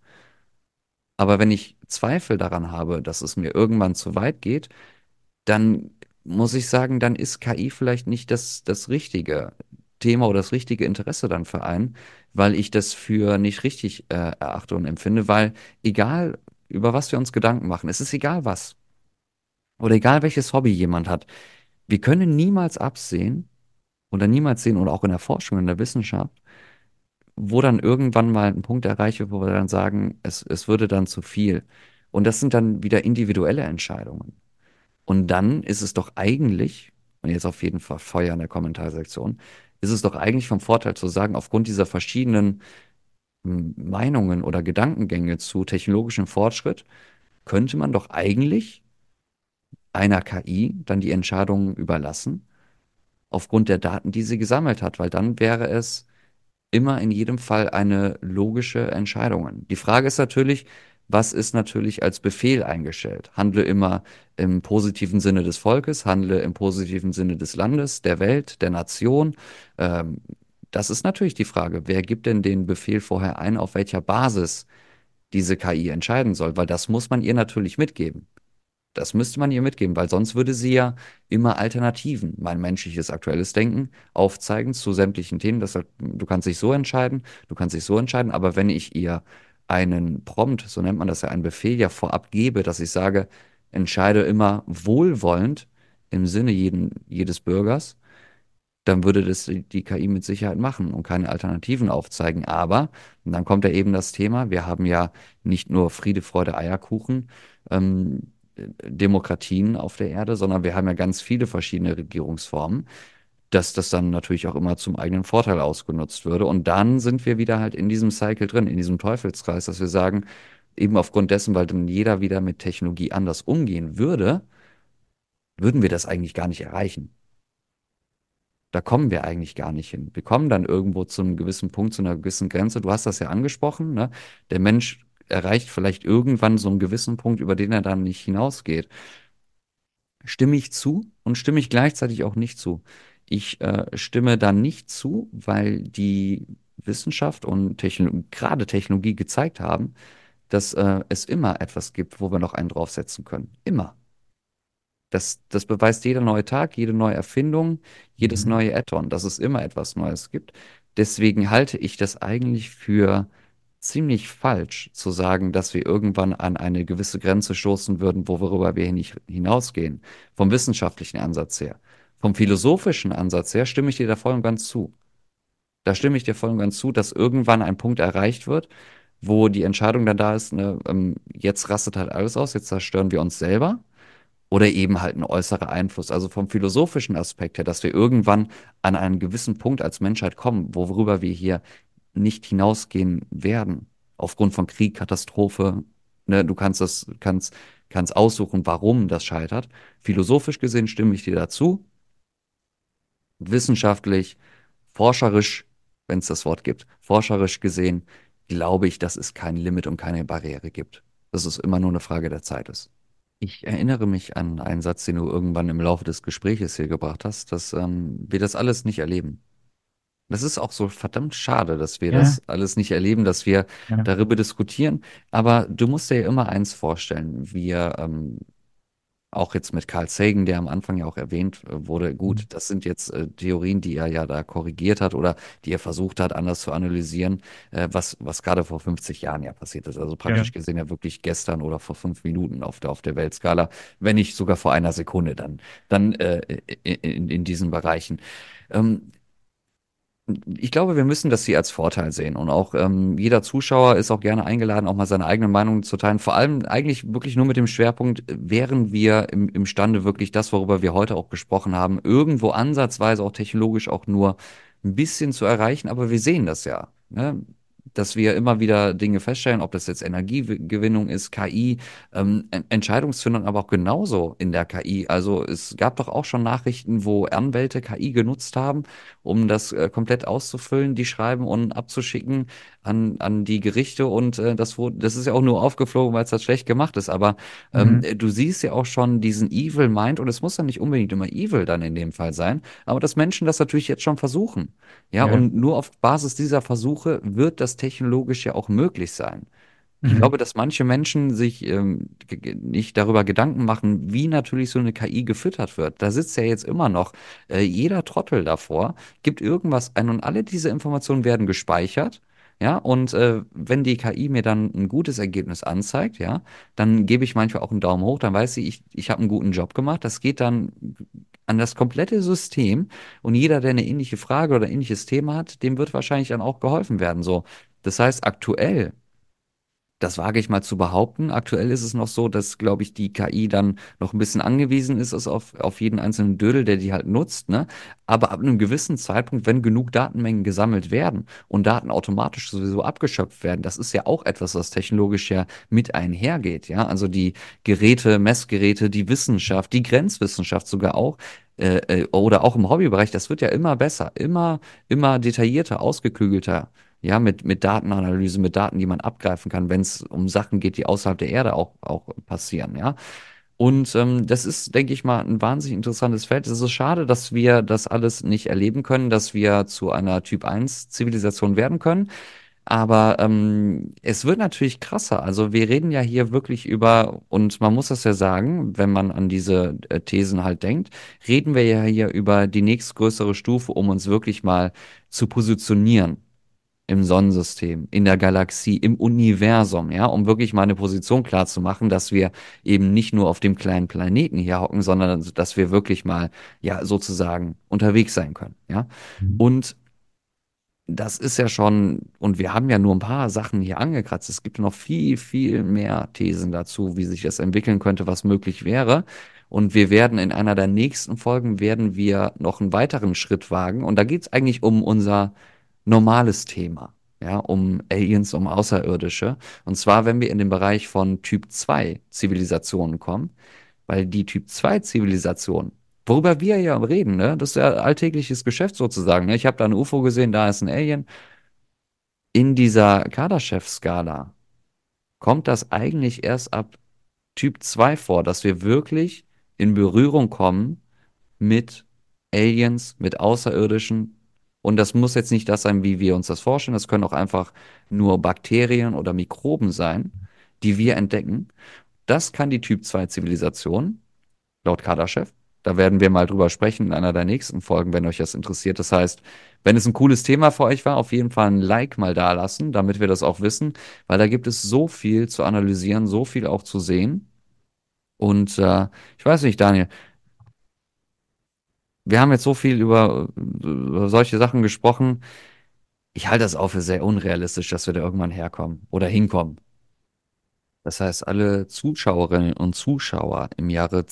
Aber wenn ich Zweifel daran habe, dass es mir irgendwann zu weit geht, dann muss ich sagen, dann ist K I vielleicht nicht das, das richtige Thema oder das richtige Interesse dann für einen, weil ich das für nicht richtig äh, erachte und empfinde, weil egal, über was wir uns Gedanken machen, es ist egal was oder egal welches Hobby jemand hat, wir können niemals absehen oder niemals sehen oder auch in der Forschung, in der Wissenschaft, wo dann irgendwann mal ein Punkt erreicht wird, wo wir dann sagen, es, es würde dann zu viel. Und das sind dann wieder individuelle Entscheidungen. Und dann ist es doch eigentlich, und jetzt auf jeden Fall Feuer in der Kommentarsektion, ist es doch eigentlich vom Vorteil zu sagen, aufgrund dieser verschiedenen m, Meinungen oder Gedankengänge zu technologischem Fortschritt, könnte man doch eigentlich einer K I dann die Entscheidungen überlassen, aufgrund der Daten, die sie gesammelt hat, weil dann wäre es immer in jedem Fall eine logische Entscheidung. Die Frage ist natürlich, was ist natürlich als Befehl eingestellt? Handle immer im positiven Sinne des Volkes, handle im positiven Sinne des Landes, der Welt, der Nation. Ähm, Das ist natürlich die Frage, wer gibt denn den Befehl vorher ein, auf welcher Basis diese K I entscheiden soll? Weil das muss man ihr natürlich mitgeben. Das müsste man ihr mitgeben, weil sonst würde sie ja immer Alternativen, mein menschliches aktuelles Denken, aufzeigen zu sämtlichen Themen. Das, sagt, du kannst dich so entscheiden, du kannst dich so entscheiden, aber wenn ich ihr einen Prompt, so nennt man das ja, einen Befehl ja vorab gebe, dass ich sage, entscheide immer wohlwollend im Sinne jeden, jedes Bürgers, dann würde das die die K I mit Sicherheit machen und keine Alternativen aufzeigen. Aber, und dann kommt ja eben das Thema, wir haben ja nicht nur Friede, Freude, Eierkuchen, ähm, Demokratien auf der Erde, sondern wir haben ja ganz viele verschiedene Regierungsformen, dass das dann natürlich auch immer zum eigenen Vorteil ausgenutzt würde. Und dann sind wir wieder halt in diesem Cycle drin, in diesem Teufelskreis, dass wir sagen, eben aufgrund dessen, weil dann jeder wieder mit Technologie anders umgehen würde, würden wir das eigentlich gar nicht erreichen. Da kommen wir eigentlich gar nicht hin. Wir kommen dann irgendwo zu einem gewissen Punkt, zu einer gewissen Grenze. Du hast das ja angesprochen, ne? Der Mensch erreicht vielleicht irgendwann so einen gewissen Punkt, über den er dann nicht hinausgeht. Stimme ich zu und stimme ich gleichzeitig auch nicht zu. Ich äh, stimme dann nicht zu, weil die Wissenschaft und Techno gerade Technologie gezeigt haben, dass äh, es immer etwas gibt, wo wir noch einen draufsetzen können. Immer. Das, das beweist jeder neue Tag, jede neue Erfindung, jedes Mhm. neue Add-on, dass es immer etwas Neues gibt. Deswegen halte ich das eigentlich für ziemlich falsch zu sagen, dass wir irgendwann an eine gewisse Grenze stoßen würden, wo worüber wir nicht hinausgehen. Vom wissenschaftlichen Ansatz her. Vom philosophischen Ansatz her stimme ich dir da voll und ganz zu. Da stimme ich dir voll und ganz zu, dass irgendwann ein Punkt erreicht wird, wo die Entscheidung dann da ist, ne, ähm, jetzt rastet halt alles aus, jetzt zerstören wir uns selber. Oder eben halt ein äußerer Einfluss. Also vom philosophischen Aspekt her, dass wir irgendwann an einen gewissen Punkt als Menschheit kommen, worüber wir hier nicht hinausgehen werden. Aufgrund von Krieg, Katastrophe. Ne, du kannst das, kannst, kannst aussuchen, warum das scheitert. Philosophisch gesehen stimme ich dir dazu. Wissenschaftlich, forscherisch, wenn es das Wort gibt, forscherisch gesehen, glaube ich, dass es kein Limit und keine Barriere gibt. Dass es immer nur eine Frage der Zeit ist. Ich erinnere mich an einen Satz, den du irgendwann im Laufe des Gespräches hier gebracht hast, dass ähm, wir das alles nicht erleben. Das ist auch so verdammt schade, dass wir Ja, das alles nicht erleben, dass wir ja, darüber diskutieren. Aber du musst dir ja immer eins vorstellen. Wir ähm, auch jetzt mit Carl Sagan, der am Anfang ja auch erwähnt äh, wurde, gut, mhm. das sind jetzt äh, Theorien, die er ja da korrigiert hat oder die er versucht hat, anders zu analysieren, äh, was, was gerade vor fünfzig Jahren ja passiert ist. Also Ja, praktisch gesehen ja wirklich gestern oder vor fünf Minuten auf der, auf der Weltskala, wenn nicht sogar vor einer Sekunde dann, dann äh, in, in diesen Bereichen. Ähm, Ich glaube, wir müssen das hier als Vorteil sehen. Und auch ähm, jeder Zuschauer ist auch gerne eingeladen, auch mal seine eigene Meinung zu teilen. Vor allem eigentlich wirklich nur mit dem Schwerpunkt, wären wir im, imstande, wirklich das, worüber wir heute auch gesprochen haben, irgendwo ansatzweise auch technologisch auch nur ein bisschen zu erreichen. Aber wir sehen das ja, ne? Dass wir immer wieder Dinge feststellen, ob das jetzt Energiegewinnung ist, K I, ähm, En- Entscheidungsfindung, aber auch genauso in der K I. Also es gab doch auch schon Nachrichten, wo Anwälte K I genutzt haben, um das äh, komplett auszufüllen, die Schreiben und abzuschicken an, an die Gerichte. Und äh, das wurde, das ist ja auch nur aufgeflogen, weil es das schlecht gemacht ist. Aber ähm, mhm. du siehst ja auch schon diesen Evil Mind, und es muss ja nicht unbedingt immer evil dann in dem Fall sein, aber dass Menschen das natürlich jetzt schon versuchen. Ja, Ja, und nur auf Basis dieser Versuche wird das technologisch ja auch möglich sein. Ich mhm. glaube, dass manche Menschen sich ähm, ge- ge- nicht darüber Gedanken machen, wie natürlich so eine K I gefüttert wird. Da sitzt ja jetzt immer noch äh, jeder Trottel davor, gibt irgendwas ein und alle diese Informationen werden gespeichert. Ja, und äh, wenn die K I mir dann ein gutes Ergebnis anzeigt, ja, dann gebe ich manchmal auch einen Daumen hoch, dann weiß sie, ich, ich habe einen guten Job gemacht. Das geht dann an das komplette System und jeder, der eine ähnliche Frage oder ähnliches Thema hat, dem wird wahrscheinlich dann auch geholfen werden. So, das heißt, aktuell das wage ich mal zu behaupten. Aktuell ist es noch so, dass, glaube ich, die K I dann noch ein bisschen angewiesen ist, ist auf, auf jeden einzelnen Dödel, der die halt nutzt, ne? Aber ab einem gewissen Zeitpunkt, wenn genug Datenmengen gesammelt werden und Daten automatisch sowieso abgeschöpft werden, das ist ja auch etwas, was technologisch ja mit einhergeht, ja? Also die Geräte, Messgeräte, die Wissenschaft, die Grenzwissenschaft sogar auch, äh, äh, oder auch im Hobbybereich, das wird ja immer besser, immer, immer detaillierter, ausgeklügelter. Ja, mit, mit Datenanalyse, mit Daten, die man abgreifen kann, wenn es um Sachen geht, die außerhalb der Erde auch, auch passieren, ja. Und ähm, das ist, denke ich mal, ein wahnsinnig interessantes Feld. Es ist schade, dass wir das alles nicht erleben können, dass wir zu einer Typ eins Zivilisation werden können. Aber ähm, es wird natürlich krasser. Also wir reden ja hier wirklich über, und man muss das ja sagen, wenn man an diese äh, Thesen halt denkt, reden wir ja hier über die nächstgrößere Stufe, um uns wirklich mal zu positionieren im Sonnensystem, in der Galaxie, im Universum, ja, um wirklich mal eine Position klar zu machen, dass wir eben nicht nur auf dem kleinen Planeten hier hocken, sondern dass wir wirklich mal, ja, sozusagen unterwegs sein können, ja. Mhm. Und das ist ja schon, und wir haben ja nur ein paar Sachen hier angekratzt. Es gibt noch viel, viel mehr Thesen dazu, wie sich das entwickeln könnte, was möglich wäre. Und wir werden in einer der nächsten Folgen werden wir noch einen weiteren Schritt wagen. Und da geht es eigentlich um unser normales Thema, ja, um Aliens, um Außerirdische. Und zwar, wenn wir in den Bereich von Typ zwei Zivilisationen kommen, weil die Typ zwei Zivilisation, worüber wir ja reden, ne, das ist ja alltägliches Geschäft sozusagen. Ne? Ich habe da ein U F O gesehen, da ist ein Alien. In dieser Kardashev-Skala kommt das eigentlich erst ab Typ zwei vor, dass wir wirklich in Berührung kommen mit Aliens, mit Außerirdischen. Und das muss jetzt nicht das sein, wie wir uns das vorstellen. Das können auch einfach nur Bakterien oder Mikroben sein, die wir entdecken. Das kann die Typ zwei Zivilisation, laut Kardashev. Da werden wir mal drüber sprechen in einer der nächsten Folgen, wenn euch das interessiert. Das heißt, wenn es ein cooles Thema für euch war, auf jeden Fall ein Like mal da lassen, damit wir das auch wissen, weil da gibt es so viel zu analysieren, so viel auch zu sehen. Und äh, ich weiß nicht, Daniel, wir haben jetzt so viel über, über solche Sachen gesprochen. Ich halte das auch für sehr unrealistisch, dass wir da irgendwann herkommen oder hinkommen. Das heißt, alle Zuschauerinnen und Zuschauer im Jahre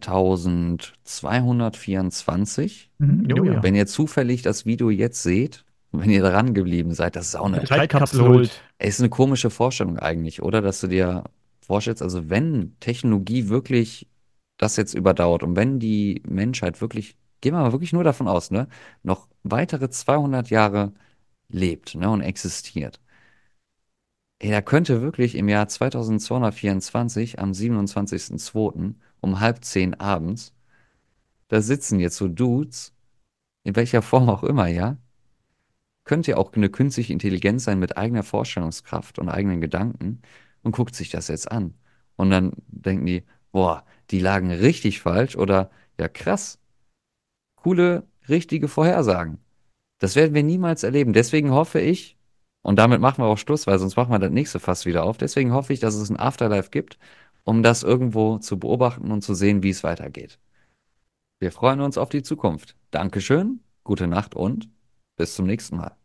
zweitausendzweihundertvierundzwanzig, Mhm. Oh ja. wenn ihr zufällig das Video jetzt seht, wenn ihr dran geblieben seid, das ist auch eine, Zeitkapsel holt. ey, ist eine komische Vorstellung eigentlich, oder? Dass du dir vorstellst, also wenn Technologie wirklich das jetzt überdauert und wenn die Menschheit wirklich, gehen wir mal wirklich nur davon aus, ne, noch weitere zweihundert Jahre lebt, ne, und existiert. Ey, da könnte wirklich im Jahr zweitausendzweihundertvierundzwanzig am siebenundzwanzigsten zweiten um halb zehn abends, da sitzen jetzt so Dudes, in welcher Form auch immer, ja, könnte ja auch eine künstliche Intelligenz sein mit eigener Vorstellungskraft und eigenen Gedanken und guckt sich das jetzt an. Und dann denken die, boah, die lagen richtig falsch oder ja, krass, coole, richtige Vorhersagen. Das werden wir niemals erleben. Deswegen hoffe ich, und damit machen wir auch Schluss, weil sonst machen wir das nächste Fass wieder auf. Deswegen hoffe ich, dass es ein Afterlife gibt, um das irgendwo zu beobachten und zu sehen, wie es weitergeht. Wir freuen uns auf die Zukunft. Dankeschön, gute Nacht und bis zum nächsten Mal.